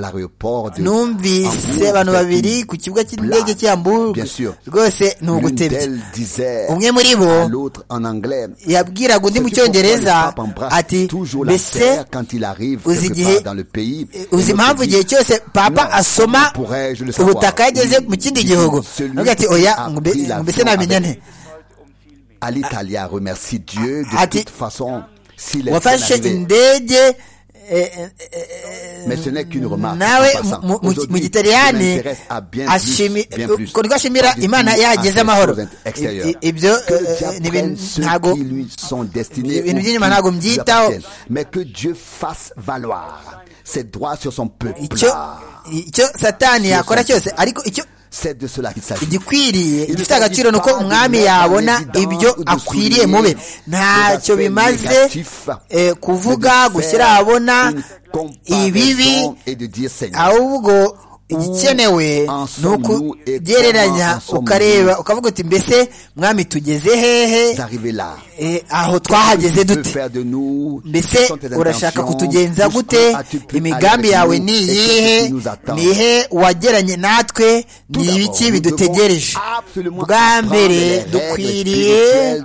[SPEAKER 1] Numvise abantu babiri ku kibuga cy'indege cy'Hamburg, rwose ni ugutebya. Umwe muri bo yabwiraga undi mu cyongereza ati, mbese uzi igihe uzi impamvu igihe cyose papa asoma ubutaka yageze mu kindi gihugu? Avuga ati oya, mbese namenya nte? Ati wafashe indege nawe mu gitaliyani ko ashimira Imana yageze amahoro. Ibyo ntabwo ibintu by'inyuma ntabwo mbyitaho. Icyo Satani yakora cyose, ariko icyo igikwiriye igifite agaciro nuko umwami yabona ibyo akwiriye mube. Ntacyo bimaze kuvuga gushyira abona ibibi, ahubwo igikenewe ni ukugereranya ukareba ukavuga uti mbese mwami tugeze hehe, aho twahageze dute, mbese urashaka kutugenza gute, imigambi yawe ni iyihe, nihe wageranye natwe, ni ibiki bidutegereje. Bwa mbere dukwiriye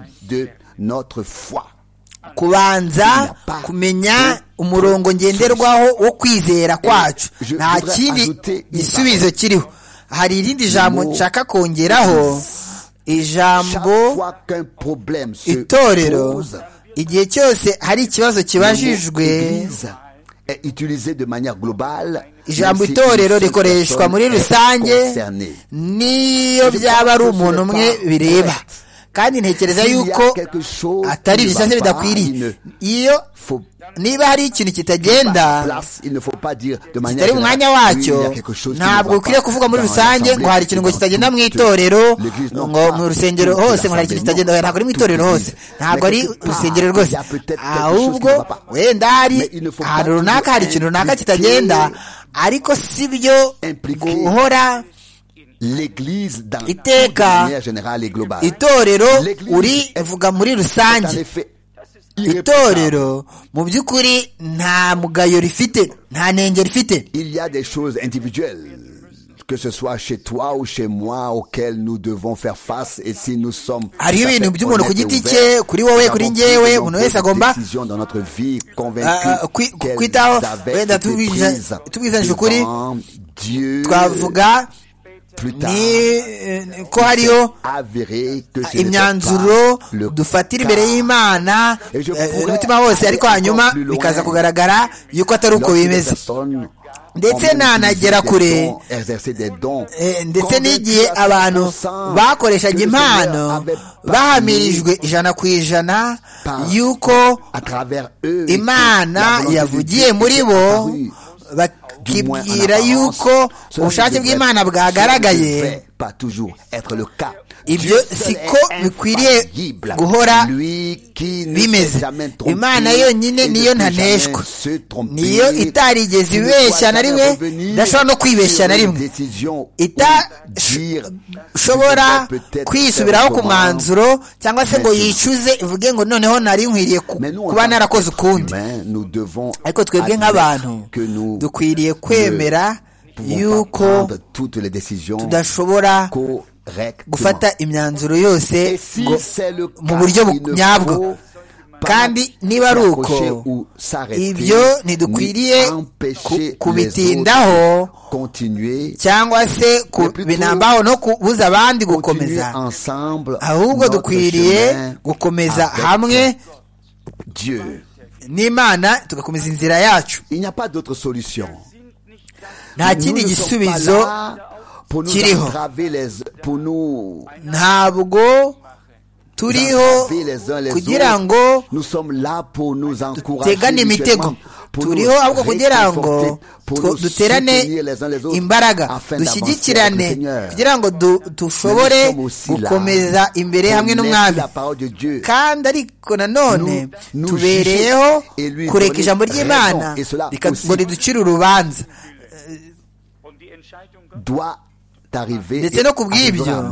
[SPEAKER 1] kubanza kumenya umurongo ngenderwaho wo kwizera kwacu, nta kindi gisubizo kiriho. Hari irindi jambo nshaka kongeraho, ijambo itorero. Igihe cyose hari ikibazo kibajijwe, ijambo itorero rikoreshwa muri rusange, niyo byaba ari umuntu umwe bireba. Kandi ntekereza yuko atari ibyo cyangwa bidakwiriye. Iyo niba hari ikintu kitagenda kitari mu mwanya wacyo, ntabwo ukwiriye kuvuga muri rusange ngo hari ikintu ngo kitagenda mu itorero, ngo mu rusengero hose ngo hari ikintu kitagenda. Ntabwo ari mu itorero hose, ntabwo ari urusengero rwose, ahubwo wenda hari ahantu runaka hari ikintu runaka kitagenda, ariko si byo guhora iteka itorero uri vuga muri rusange. Itorero mu by'ukuri nta mugayo rifite, nta nenge rifite.
[SPEAKER 2] que ce soit chez toi ou chez moi, auquel nous devons faire face, et si nous sommes
[SPEAKER 1] hariho ibintu by'umuntu ku giti cye, kuri wowe, kuri njyewe, umuntu wese agomba kwitaho. Wenda tubwizanije ukuri, twavuga ni ko hariho imyanzuro dufatira imbere y'Imana n'umutima wose, ariko hanyuma bikaza kugaragara yuko atari uko bimeze. Ndetse nanagera kure, ndetse n'igihe abantu bakoreshaga impano bahamirijwe ijana ku ijana yuko Imana yavugiye muri bo, bakibwira yuko ubushake bw'Imana bwagaragaye. Ibyo siko bikwiriye guhora bimeze. Imana yonyine niyo ntaneshwa, niyo itarigeze ibeshya na rimwe, idashobora no kwibeshya na rimwe, itashobora kwisubiraho ku mwanzuro cyangwa se ngo yicuze ivuge ngo noneho nari nkwiriye kuba narakoze ukundi. Ariko twebwe nk'abantu dukwiriye kwemera yuko tudashobora gufata imyanzuro yose mu buryo nyabwo, kandi niba ari uko, ibyo ntidukwiriye kubitindaho cyangwa se kubinambaho no kubuza abandi gukomeza, ahubwo dukwiriye gukomeza hamwe n'Imana, tugakomeza inzira yacu. Nta kindi gisubizo kiriho, ntabwo turiho kugira ngo dutegane imitego, turiho ahubwo kugira ngo duterane imbaraga, dushyigikirane kugira ngo dushobore gukomeza imbere hamwe n'Umwami. Kandi ariko nanone tubereyeho kureka ijambo ry'Imana ngo riducire urubanza, ndetse no kubw'ibyo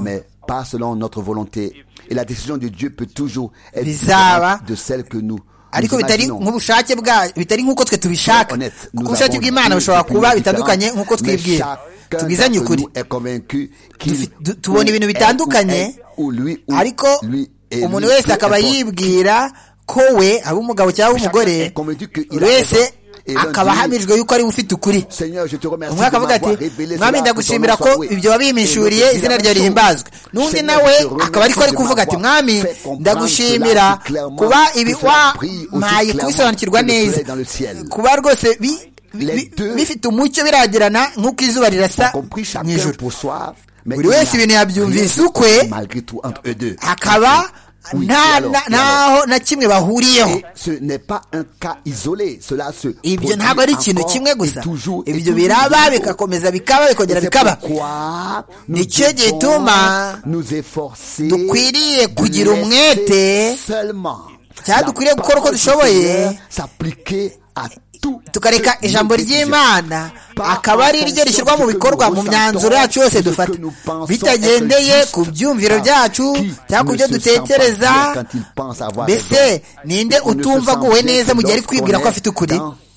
[SPEAKER 1] bizaba, ariko bitari nk'ubushake bwa bitari nk'uko twe tubishaka, kuko ubushake bw'Imana bushobora kuba bitandukanye nk'uko twibwira. Tubwizanye ukuri, tubona ibintu bitandukanye, ariko umuntu wese akaba yibwira ko we aba umugabo cyangwa umugore, buri wese akaba ahamijwe yuko ari ufite ukuri. Umwe akavuga ati, Mwami ndagushimira ko ibyo wabimishuriye, izina ryawe rihimbazwe. N'undi nawe akaba ariko ari kuvuga ati, Mwami ndagushimira kuba ibi wampaye kubisobanukirwa neza, kuba rwose bifite umucyo biragirana nk'uko izuba rirasa mu ijuru. Buri wese ibintu yabyumvise ukwe, hakaba ntaho na kimwe bahuriyeho. Ibyo ntabwo ari ikintu kimwe gusa, ibyo biraba bigakomeza bikaba bikongera bikaba. Nicyo gituma dukwiriye kugira umwete, cyangwa dukwiriye gukora uko dushoboye, tukareka ijambo ry'Imana akaba ari ryo rishyirwa mu bikorwa mu myanzuro yacu yose dufata, bitagendeye ku byumviro byacu cyangwa ku byo dutekereza. Mbese ninde utumva aguwe neza mu gihe ari kwibwira ko afite ukuri?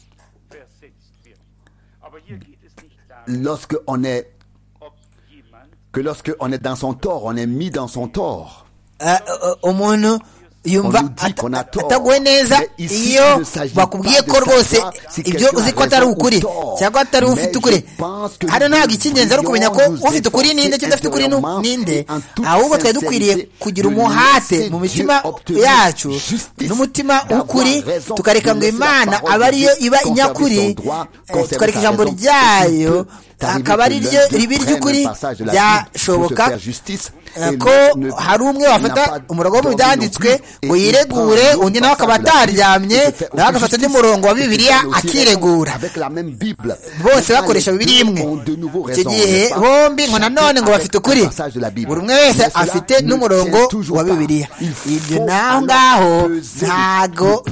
[SPEAKER 2] Lorsque on est que lorsque on est dans son tort, on est mis dans son tort.
[SPEAKER 1] Umuntu yumva ataguwe neza iyo bakubwiye ko rwose ibyo uzi ko atari ukuri cyangwa atari ufite ukuri. Hano ntabwo icy'ingenzi ari ukumenya ko ufite ukuri ninde cyangwa udafite ukuri ninde, ahubwo twari dukwiriye kugira umuhate mu mitima yacu n'umutima w'ukuri, tukareka ngo Imana aba ariyo iba inyakuri, tukareka ijambo ryayo akaba ari ryo ribi ry'ukuri. Byashoboka ko hari umwe wafata umurongo wo mu byanditswe ngo yiregure, undi nawe akaba ataryamye, nawe agafata undi murongo wa Bibiliya akiregura, bose bakoresha Bibiliya imwe. Icyo gihe bombi ngo nanone ngo bafite ukuri, buri umwe wese afite n'umurongo wa Bibiliya. Ibyo naho ngaho ntago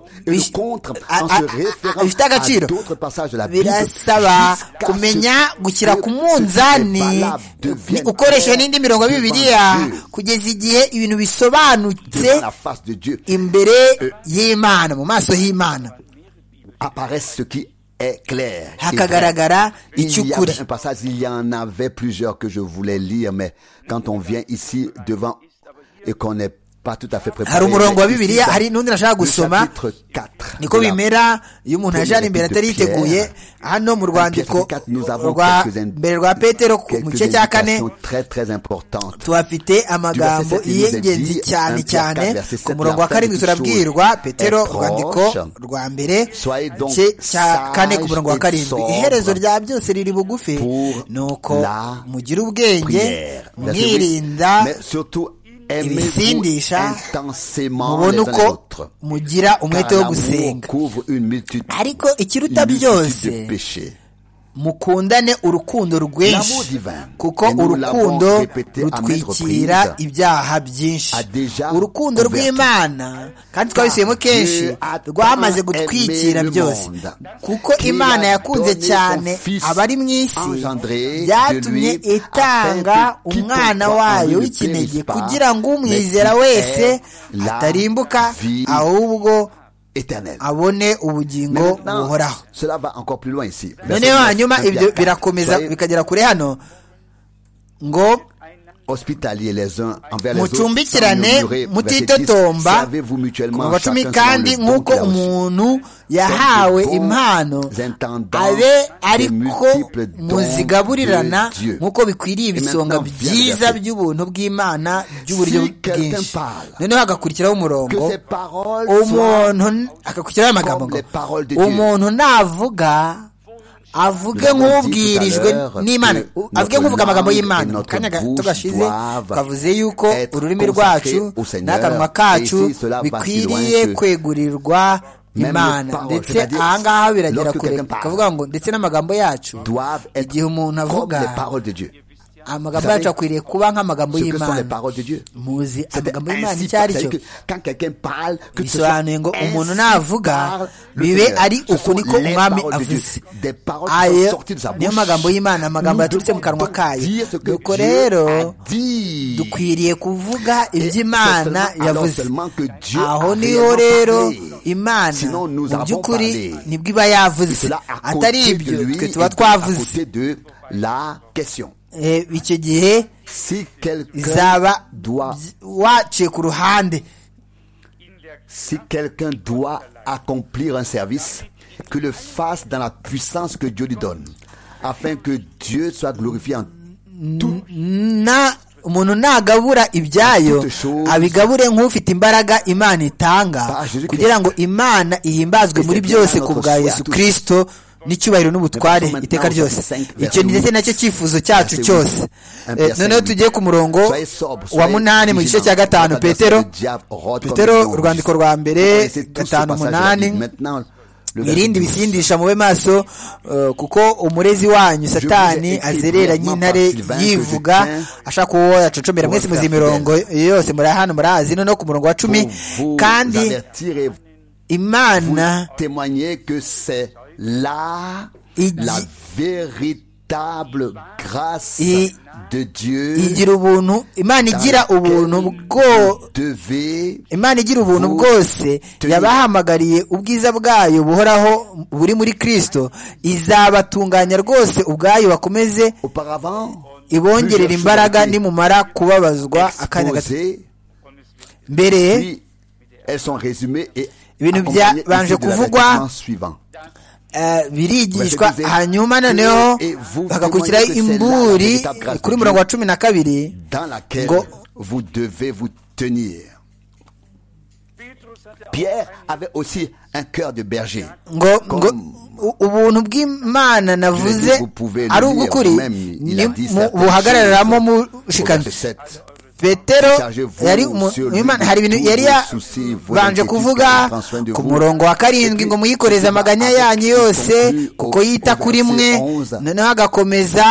[SPEAKER 1] bifite agaciro. Birasaba kumenya gushyira ku munzani ukoresheje n'indi mirongo ya Bibiliya kugeza igihe ibintu bisobanutse imbere y'Imana, mu maso y'Imana. hakagaragara icy'ukuri.
[SPEAKER 2] Il y en avait plusieurs que je voulais lire, mais quand on vient ici devant et qu'on n'est pas tout à fait préparé.
[SPEAKER 1] Hari umurongo wa Bibiliya, hari n'undi nashaka gusoma, niko bimera iyo umuntu ajana imbere atari yiteguye. Hano mu rwandiko rwa mbere rwa Petero mu gice cya kane tuhafite amagambo y'ingenzi cyane cyane. Ku murongo wa karindwi turabwirwa, Petero urwandiko rwa mbere igice cya kane ku murongo wa karindwi, iherezo rya byose riri bugufi, nuko mugire ubwenge mwirinda ibisindisha, mubone uko mugira umwete wo gusenga, ariko ikiruta byose mukundane urukundo rwinshi, kuko urukundo rutwikira ibyaha byinshi. Urukundo rw'Imana, kandi twabisubiyemo kenshi, rwamaze gutwikira byose, kuko Imana yakunze cyane abari mu isi, byatumye itanga umwana wayo w'ikinege, kugira ngo umwizera wese atarimbuka, ahubwo abone ubugingo buhoraho. Noneho hanyuma ibyo birakomeza bikagera kure hano ngo mucumbikirane mutitotomba ku bacumi, kandi nk'uko umuntu yahawe impano abe ariko muzigaburirana nk'uko bikwiriye ibisonga byiza by'ubuntu bw'Imana by'uburyo bwinshi. Noneho hagakurikiraho umurongo, umuntu hagakurikiraho amagambo ngo umuntu navuga avuge nk'ubwirijwe n'Imana, avuge nk'uvuga amagambo y'Imana. Mu kanya gato gashize twavuze yuko ururimi rwacu n'akanwa kacu bikwiriye kwegurirwa Imana, ndetse ahangaha biragera kure kavuga ngo ndetse n'amagambo yacu, igihe umuntu avuga amagambo yacu akwiriye kuba nk'amagambo y'Imana. Muzi amagambo y'Imana icyo ari cyo? Bisobanuye ngo umuntu navuga bibe ari uku niko umwami avuze. Ayo niyo magambo y'Imana, amagambo yaturutse mu kanwa kayo. Nuko rero dukwiriye kuvuga iby'Imana yavuze. Aho niho rero Imana mu by'ukuri nibwo iba yavuze, atari ibyo twe tuba twavuze. Icyo gihe izaba waciye ku ruhande.
[SPEAKER 2] Si quelqu'un doit accomplir un service, que le fasse dans la puissance que Dieu lui donne, afin que Dieu soit glorifié en tout.
[SPEAKER 1] Na umuntu nagabura ibyayo abigabure nk'ufite imbaraga Imana itanga, kugira ngo Imana ihimbazwe muri byose ku bwa Yesu Kristo n'icyubahiro n'ubutware iteka ryose. Icyo ndetse nacyo cyifuzo cyacu cyose. Noneho tugiye ku murongo wa munani mu gice cya gatanu, Petero Petero urwandiko rwa mbere gatanu munani, mwirinde ibisindisha, mube maso, kuko umurezi wanyu Satani azerera nk'intare yivuga ashaka uwo yacocomera. Mwese muzi imirongo yose muri hano murazi. No ku murongo wa cumi, kandi Imana
[SPEAKER 2] là la véritable grâce de Dieu
[SPEAKER 1] igira ubuntu. Imana igira ubuntu bwo Imana igira ubuntu bwose yabahamagariye ubwiza bwayo buhoraho buri muri Kristo, izabatunganya rwose ubwayo, bakomeze ibongerera imbaraga nimumara kubabazwa akanya gato. Mbere ibintu byabanje kuvugwa birigishwa, hanyuma noneho hagakurikiraho imburi kuri murongo wa cumi na kabiri ngo
[SPEAKER 2] Pierre avait aussi un cœur de berger.
[SPEAKER 1] ngo ngo ubuntu bw'Imana navuze ari ubw'ukuri buhagararamo mushikamye. Petero yari Imana, hari ibintu yari yabanje kuvuga ku murongo wa karindwi ngo muyikoreze amaganya yanyu yose kuko yita kuri mwe. Noneho agakomeza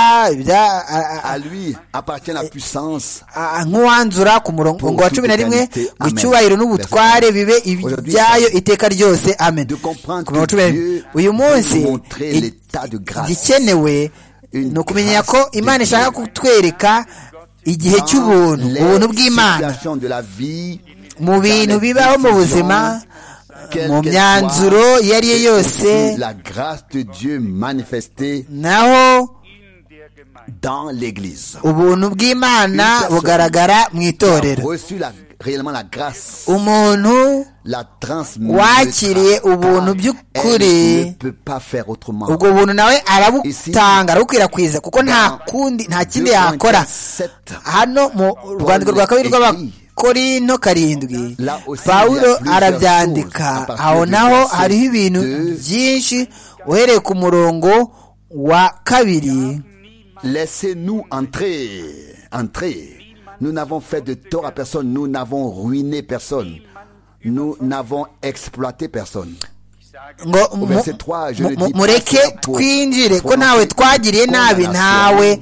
[SPEAKER 1] nk'uwanzura ku murongo wa cumi na rimwe ngo icyubahiro n'ubutware bibe ibyayo iteka ryose, amen. Ku murongo wa cumi na rimwe uyu munsi igikenewe ni ukumenya ko Imana ishaka kutwereka igihe cy'ubuntu, ubuntu bw'Imana mu bintu bibaho mu buzima, mu myanzuro iyo ari yo yose,
[SPEAKER 2] la grâce de Dieu manifestée
[SPEAKER 1] naho
[SPEAKER 2] dans l'église.
[SPEAKER 1] ubuntu bw'Imana bugaragara mu itorero.
[SPEAKER 2] Reçu la, réellement la grâce,
[SPEAKER 1] umuntu
[SPEAKER 2] la transmettra,
[SPEAKER 1] wakiriye ubuntu by'ukuri,
[SPEAKER 2] ne peut pas faire autrement.
[SPEAKER 1] ubwo buntu nawe arabutanga, arabukwirakwiza, kuko nta kundi nta kindi yakora. Hano mu rwandiko rwa kabiri rw'Abakorinto karindwi, Pawulo arabyandika. Aho naho hariho ibintu byinshi, uhereye ku murongo wa kabiri.
[SPEAKER 2] Laissez-nous entrer, entrer. Nous n'avons fait de tort à personne, nous n'avons ruiné personne, nous n'avons exploité personne.
[SPEAKER 1] ngo mureke twinjire, ko ntawe twagiriye nabi, ntawe.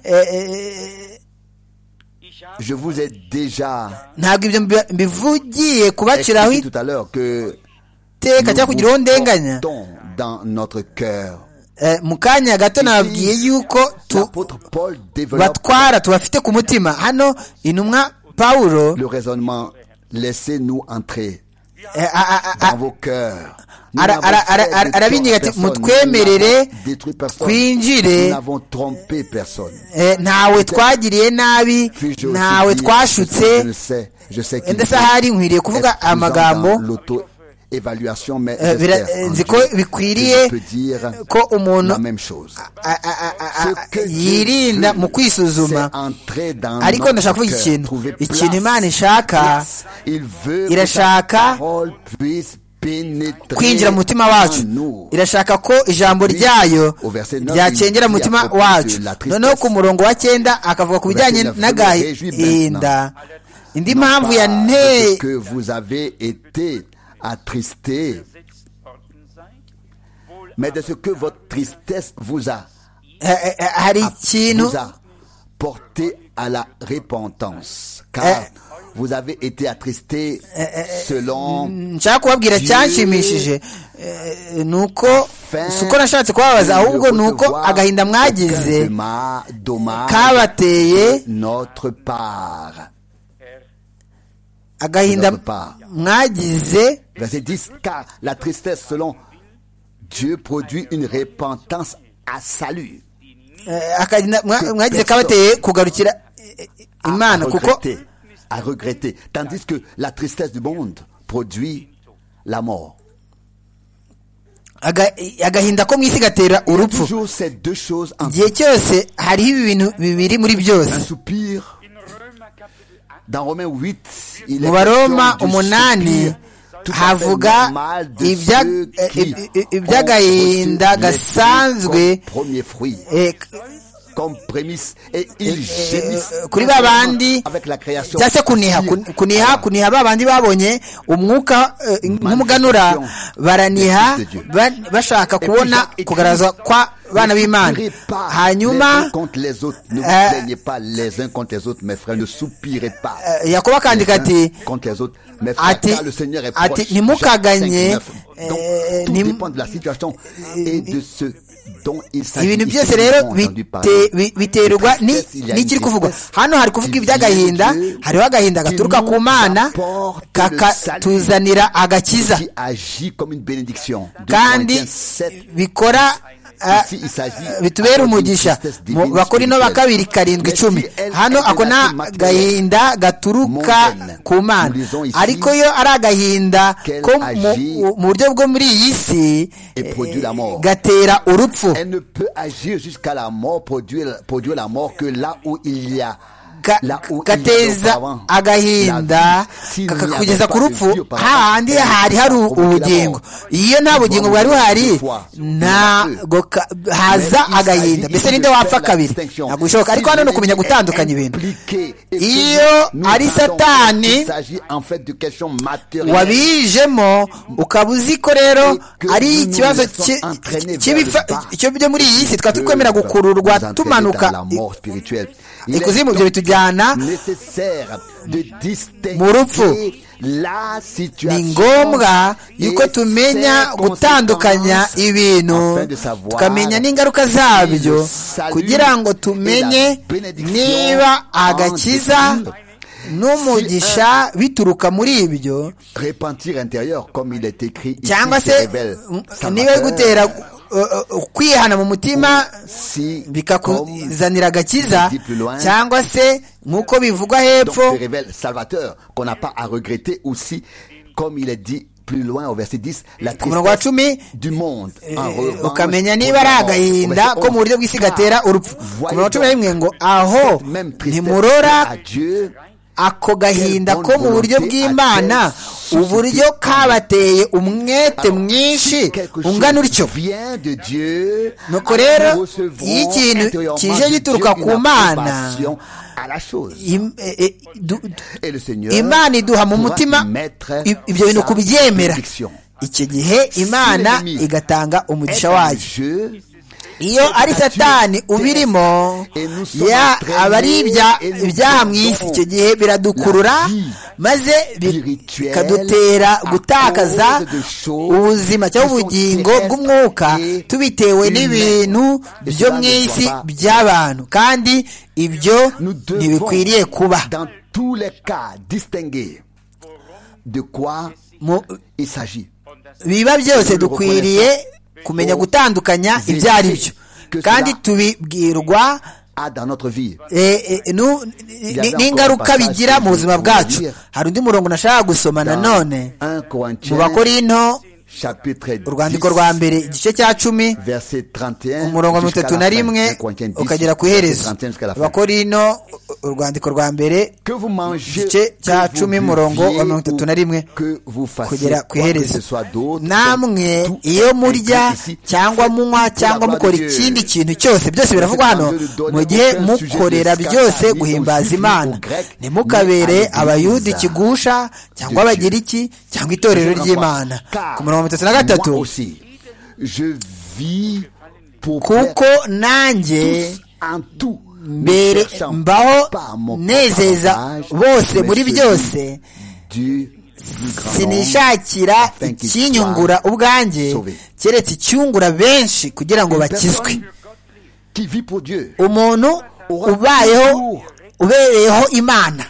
[SPEAKER 2] Je vous ai déjà
[SPEAKER 1] ntabwo ibyo mbivugiye kubaciraho iteka cyangwa kugiraho ndenganya.
[SPEAKER 2] dans notre cœur.
[SPEAKER 1] mu kanya gato nababwiye yuko batwara tubafite ku mutima. Hano intumwa Pawulo,
[SPEAKER 2] le raisonnement, laissez-nous entrer dans vos cœurs.
[SPEAKER 1] arabinyiga ati mutwemerere twinjire, ntawe twagiriye nabi, ntawe twashutse. ndetse ahari nkwiriye kuvuga amagambo, nzi ko bikwiriye ko umuntu yirinda mu kwisuzuma, ariko ndashaka kuvuga ikintu ikintu Imana ishaka, irashaka kwinjira mu mutima wacu, irashaka ko ijambo ryayo ryacengera mu mutima wacu. noneho ku murongo wa cyenda akavuga ku bijyanye n'agahinda. indi mpamvu yanteye
[SPEAKER 2] attristé, mais de ce que votre tristesse vous a, vous a porté à la repentance, car vous avez été attristé selon
[SPEAKER 1] nshaka kubabwira cyanshimishije nuko suko nashatse kubabaza, ahubwo nuko agahinda mwagize kabateye
[SPEAKER 2] notre part.
[SPEAKER 1] agahinda mwagize.
[SPEAKER 2] Verset dix, car la tristesse selon Dieu produit une repentance à salut.
[SPEAKER 1] agahinda mwagize kabateye kugarukira Imana, kuko
[SPEAKER 2] à regretter, tandis que la tristesse du monde produit la mort.
[SPEAKER 1] agahinda ko mwisi gatera urupfu. igihe cyose hariho ibintu bibiri muri byose.
[SPEAKER 2] Un soupir. Dans Romains huit,
[SPEAKER 1] mu Baroma umunani havuga iby'agahinda gasanzwe kuri ba bandi, cyangwa se kuniha kuniha kuniha ba bandi babonye umwuka nk'umuganura, baraniha bashaka kubona kugaragaza kwa bana b'Imana. hanyuma Yakobo akandika ati ati ntimukaganye. ibintu byose rero biterwa n'ikiri kuvugwa hano. hari kuvuga iby'agahinda, hariho agahinda gaturuka ku Mana kakatuzanira agakiza, kandi bikora bitubera umugisha. mu Bakorinto ba kabiri karindwi icumi, hano ako ni agahinda gaturuka ku Mana, ariko yo ari agahinda ko mu buryo bwo muri iyi si gatera urupfu. gateza agahinda kakakugeza ku rupfu, hahandi hari hari ubugingo. iyo nta bugingo bwari buhari, ntabwo haza agahinda. mbese ninde wapfa kabiri? ntabwo bishoboka. ariko hano ni ukumenya gutandukanya ibintu. iyo ari Satani wabijemo, ukaba uzi ko rero ari ikibazo cyo byo muri iyi si, twari twemera gukururwa tumanuka ikuzimu, ibyo bitujyana mu rupfu. ni ngombwa yuko tumenya gutandukanya ibintu, tukamenya n'ingaruka zabyo, kugira ngo tumenye niba agakiza n'umugisha bituruka muri ibyo,
[SPEAKER 2] repentir intérieur comme il est écrit ici,
[SPEAKER 1] cyangwa se niba gutera kwihana mu mutima bikakuzanira agakiza, cyangwa se nk'uko bivugwa hepfo
[SPEAKER 2] salvateur qu'on n'a pas à regretter aussi, comme il est dit plus loin au verset dix, la
[SPEAKER 1] tristesse
[SPEAKER 2] du monde
[SPEAKER 1] ukamenya niba ari agahinda ko mu buryo bw'isi gatera urupfu. Ku murongo wa cumi na rimwe ngo aho ntimurora ako gahinda ko mu buryo bw'Imana uburyo kabateye umwete mwinshi ungana utyo. Nuko rero iyo ikintu kije gituruka ku Mana, Imana iduha mu mutima ibyo bintu kubyemera, icyo gihe Imana igatanga umugisha wayo. Iyo ari Satani ubirimo, ya aba ari ibyaha mu isi, icyo gihe biradukurura maze bikadutera gutakaza ubuzima cyangwa ubugingo bw'umwuka tubitewe n'ibintu byo mu isi by'abantu, kandi ibyo ntibikwiriye kuba. Biba byose dukwiriye kumenya gutandukanya ibyo ari byo, kandi tubibwirwa n'ingaruka bigira mu buzima bwacu. Hari undi murongo nashaka gusoma nanone mu Bakorinto, urwandiko rwa mbere igice cya cumi umurongo wa mirongo itatu na rimwe ukagera ku iherezo. Abakorinto urwandiko rwa mbere igice cya cumi umurongo wa mirongo itatu na rimwe kugera ku iherezo. Namwe iyo murya cyangwa munywa cyangwa mukora ikindi kintu cyose, byose biravugwa hano, mu gihe mukorera byose guhimbaza Imana, ntimukabere Abayuda ikigusha cyangwa Abagiriki cyangwa itorero ry'Imana. Ku murongo bitatu na gatatu, kuko nanjye mbere mbaho nezeza bose muri byose, sinishakira ikinyungura ubwanjye keretse icyungura benshi kugira ngo bakizwe. Umuntu ubayeho ubereyeho Imana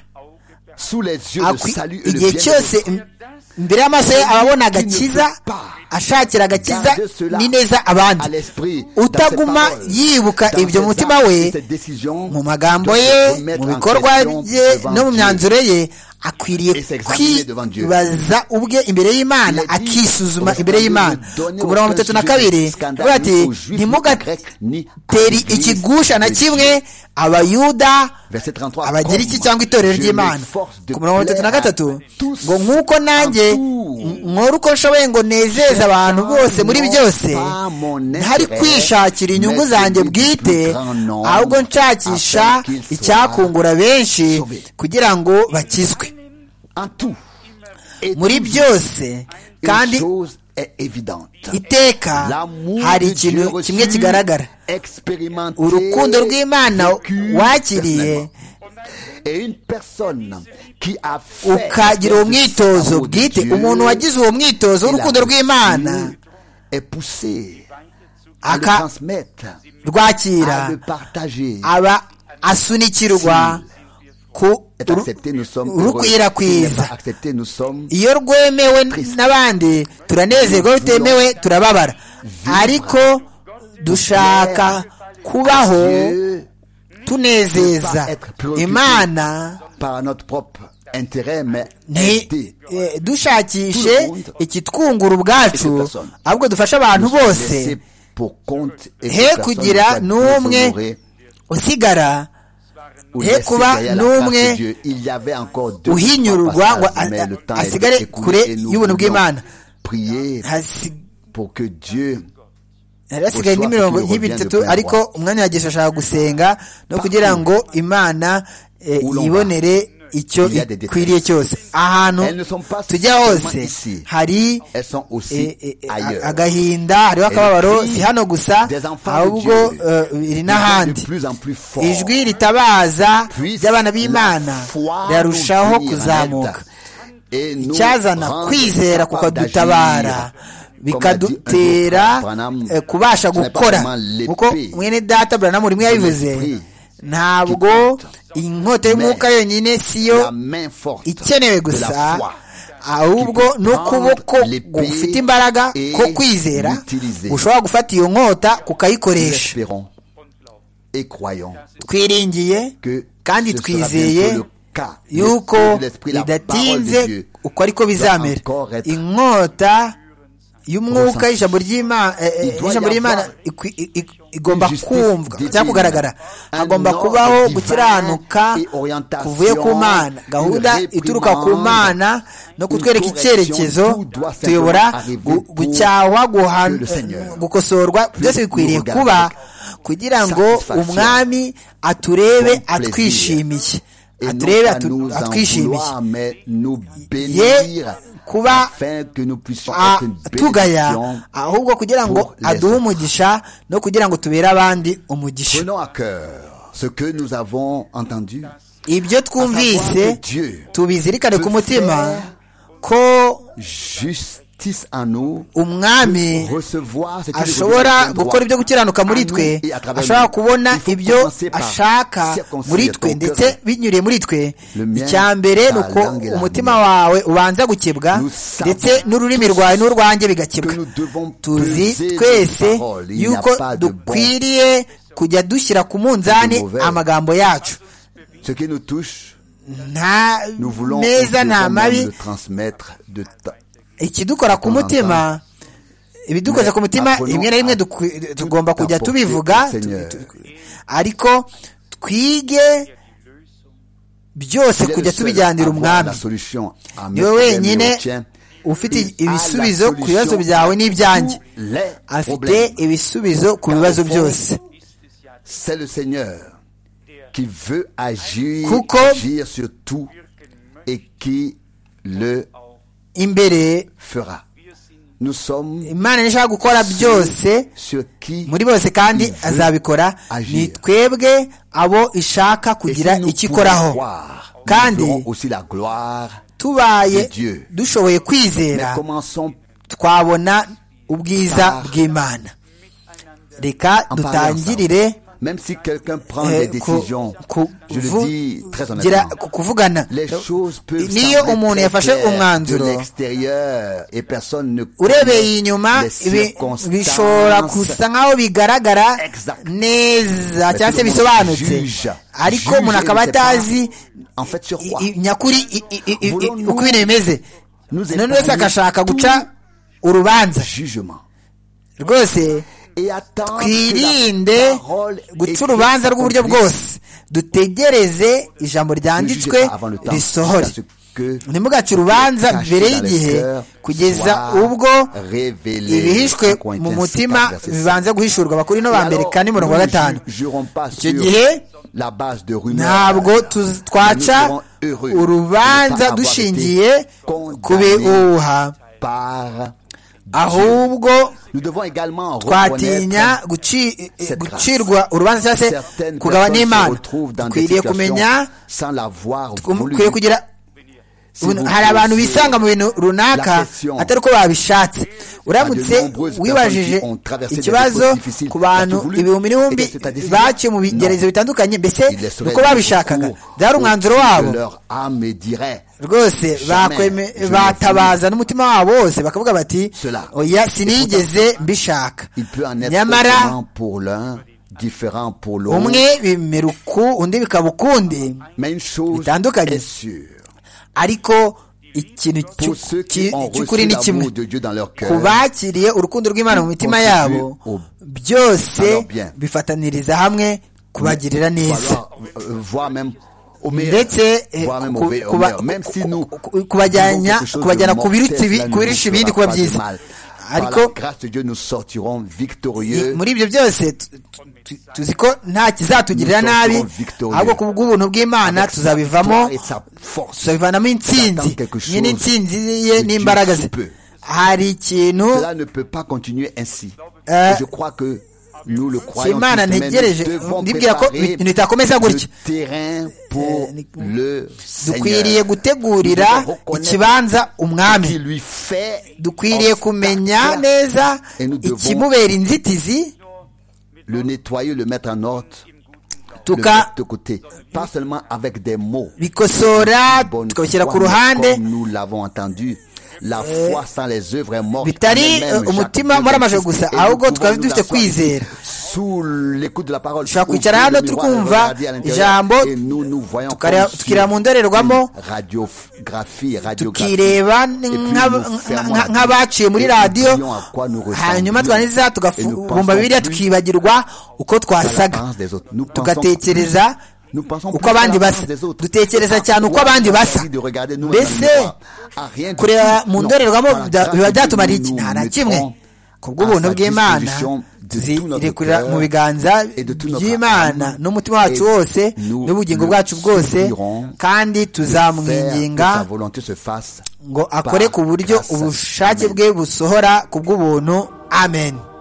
[SPEAKER 1] igihe cyose imbere y'amaso ye ababona agakiza, ashakira agakiza n'ineza abandi, utaguma yibuka ibyo mu mutima we, mu magambo ye, mu bikorwa bye no mu myanzuro ye. Akwiriye kwibaza ubwe imbere y'Imana, akisuzuma imbere y'Imana. Ku murongo wa bitatu na kabiri avuga ati ntimugateri ikigusha na kimwe Abayuda, Abagiriki cyangwa itorero ry'Imana. Ku murongo wa bitatu na gatatu ngo nk'uko nanjye nkora uko nshoboye ngo nezeze abantu bose muri byose, ntari kwishakira inyungu zanjye bwite, ahubwo nshakisha icyakungura benshi kugira ngo bakizwe. Muri byose kandi iteka hari ikintu kimwe kigaragara, urukundo rw'Imana wakiriye ukagira uwo mwitozo bwite. Umuntu wagize uwo mwitozo w'urukundo rw'Imana akarwakira, aba asunikirwa rukwirakwiza. Iyo rwemewe n'abandi turanezerwa, rutemewe turababara, ariko dushaka kubaho tunezeza Imana, dushakishe ikitwungura ubwacu, ahubwo dufashe abantu bose, he kugira n'umwe usigara, he kuba n'umwe uhinyurwa ngo asigare kure y'ubuntu bw'Imana. Hari hasigaye n'imirongo nk'ibiri itatu, ariko umwanya wagiye ashaka gusenga no kugira ngo Imana yibonere icyo ikwiriye cyose. Ahantu tujya hose hari agahinda, hariho akababaro, si hano gusa ahubwo biri n'ahandi. Ijwi ritabaza ry'abana b'Imana rirarushaho kuzamuka, icyazana kwizera kukadutabara, bikadutera kubasha gukora. Kuko mwene data Branham rimwe yabivuze ntabwo inkota y'umwuka yonyine siyo ikenewe gusa, ahubwo n'ukuboko gufite imbaraga ko kwizera gushobora gufata iyo nkota kukayikoresha. Twiringiye kandi twizeye yuko bidatinze uko ariko bizamera. Inkota y'umwuka y'ijambo ry'Imana igomba kumvwa cyangwa kugaragara. Hagomba kubaho gukiranuka kuvuye ku Mana, gahunda ituruka ku Mana no kutwereka icyerekezo tuyobora, gucyahwa, gukosorwa, byose bikwiriye kuba kugira ngo umwami aturebe atwishimiye, aturebe atwishimiye, ye kuba tugaya, ahubwo kugira ngo aduhe umugisha no kugira ngo tubere abandi umugisha. Ibyo twumvise tubizirikane ku mutima ko umwami ashobora gukora ibyo gukiranuka muri twe, ashobora kubona ibyo ashaka muri twe ndetse binyuriye muri twe. Icya mbere ni uko umutima wawe ubanza gukebwa ndetse n'ururimi rwawe n'urwanjye bigakebwa. Tuzi twese yuko dukwiriye kujya dushyira ku munzani amagambo yacu, nta meza nta mabi, ikidukora ku mutima, ibidukoze ku mutima rimwe na rimwe tugomba kujya tubivuga, ariko twige byose kujya tubijyanira umwami. Niwe wenyine ufite ibisubizo ku bibazo byawe n'ibyanjye, afite ibisubizo ku bibazo byose. Kuko imbere Imana nishaka gukora byose muri bose kandi azabikora. Ni twebwe abo ishaka kugira ikikoraho, kandi tubaye dushoboye kwizera twabona ubwiza bw'Imana. Reka dutangirire
[SPEAKER 2] Même si quelqu'un prend des décisions, je le dis très honnêtement, les choses peuvent sembler très claires de l'extérieur et personne ne connaît les circonstances exactes.
[SPEAKER 1] Ariko umuntu akaba atazi nyakuri uko ibintu bimeze, none wese agashaka guca urubanza. Rwose twirinde guca urubanza rw'uburyo bwose, dutegereze ijambo ryanditswe risohore. Ntimugace urubanza mbere y'igihe kugeza ubwo ibihishwe mu mutima bibanza guhishurwa. Abakorinto ba mbere kane umurongo wa gatanu. Icyo gihe ntabwo twaca urubanza dushingiye ku bihuha, ahubwo twatinya gucirwa urubanza cyangwa se kugaba n'Imana. Dukwiriye kumenya, dukwiriye kugira, hari abantu bisanga mu bintu runaka atari uko babishatse. Uramutse wibajije ikibazo ku bantu ibihumbi n'ibihumbi baciye mu bigerezo bitandukanye, mbese uko babishakaga, byari umwanzuro wabo rwose, batabaza n'umutima wabo wose bakavuga bati oya sinigeze mbishaka. Nyamara umwe bimera uku, undi bikaba ukundi, bitandukanye. Ariko ikintu cy'ukuri ni kimwe, ku bakiriye urukundo rw'Imana mu mitima yabo, byose bifataniriza hamwe kubagirira neza, ndetse kubajyana ku birusha ibindi kuba byiza. Ariko muri ibyo byose tuzi ko nta kizatugirira nabi, ahubwo ku bw'ubuntu bw'Imana tuzabivamo, tuzabivanamo intsinzi, nyine intsinzi ye n'imbaraga ze. Hari ikintu Imana ntegereje, ndibwira ko ibintu bitakomeza gutya. Dukwiriye gutegurira ikibanza umwami, dukwiriye kumenya neza ikimubera inzitizi, tukabikosora tukabishyira ku ruhande bitari umutima muramaje gusa ahubwo tukaba dufite kwizera. Dushobora kwicara hano turi kumva ijambo tukireba mu ndorerwamo tukireba nk'abaciye muri radiyo, hanyuma twangiza tugafumba Bibiliya tukibagirwa uko twasaga, tugatekereza uko abandi basa, dutekereza cyane uko abandi basa. Mbese kureba mu ndorerwamo biba byatumara iki? Nta na kimwe. Kubw'ubuntu bw'Imana tuzirekurira mu biganza by'Imana n'umutima wacu wose n'ubugingo bwacu bwose, kandi tuzamwinginga ngo akore ku buryo ubushake bwe busohora kubw'ubuntu. Amen.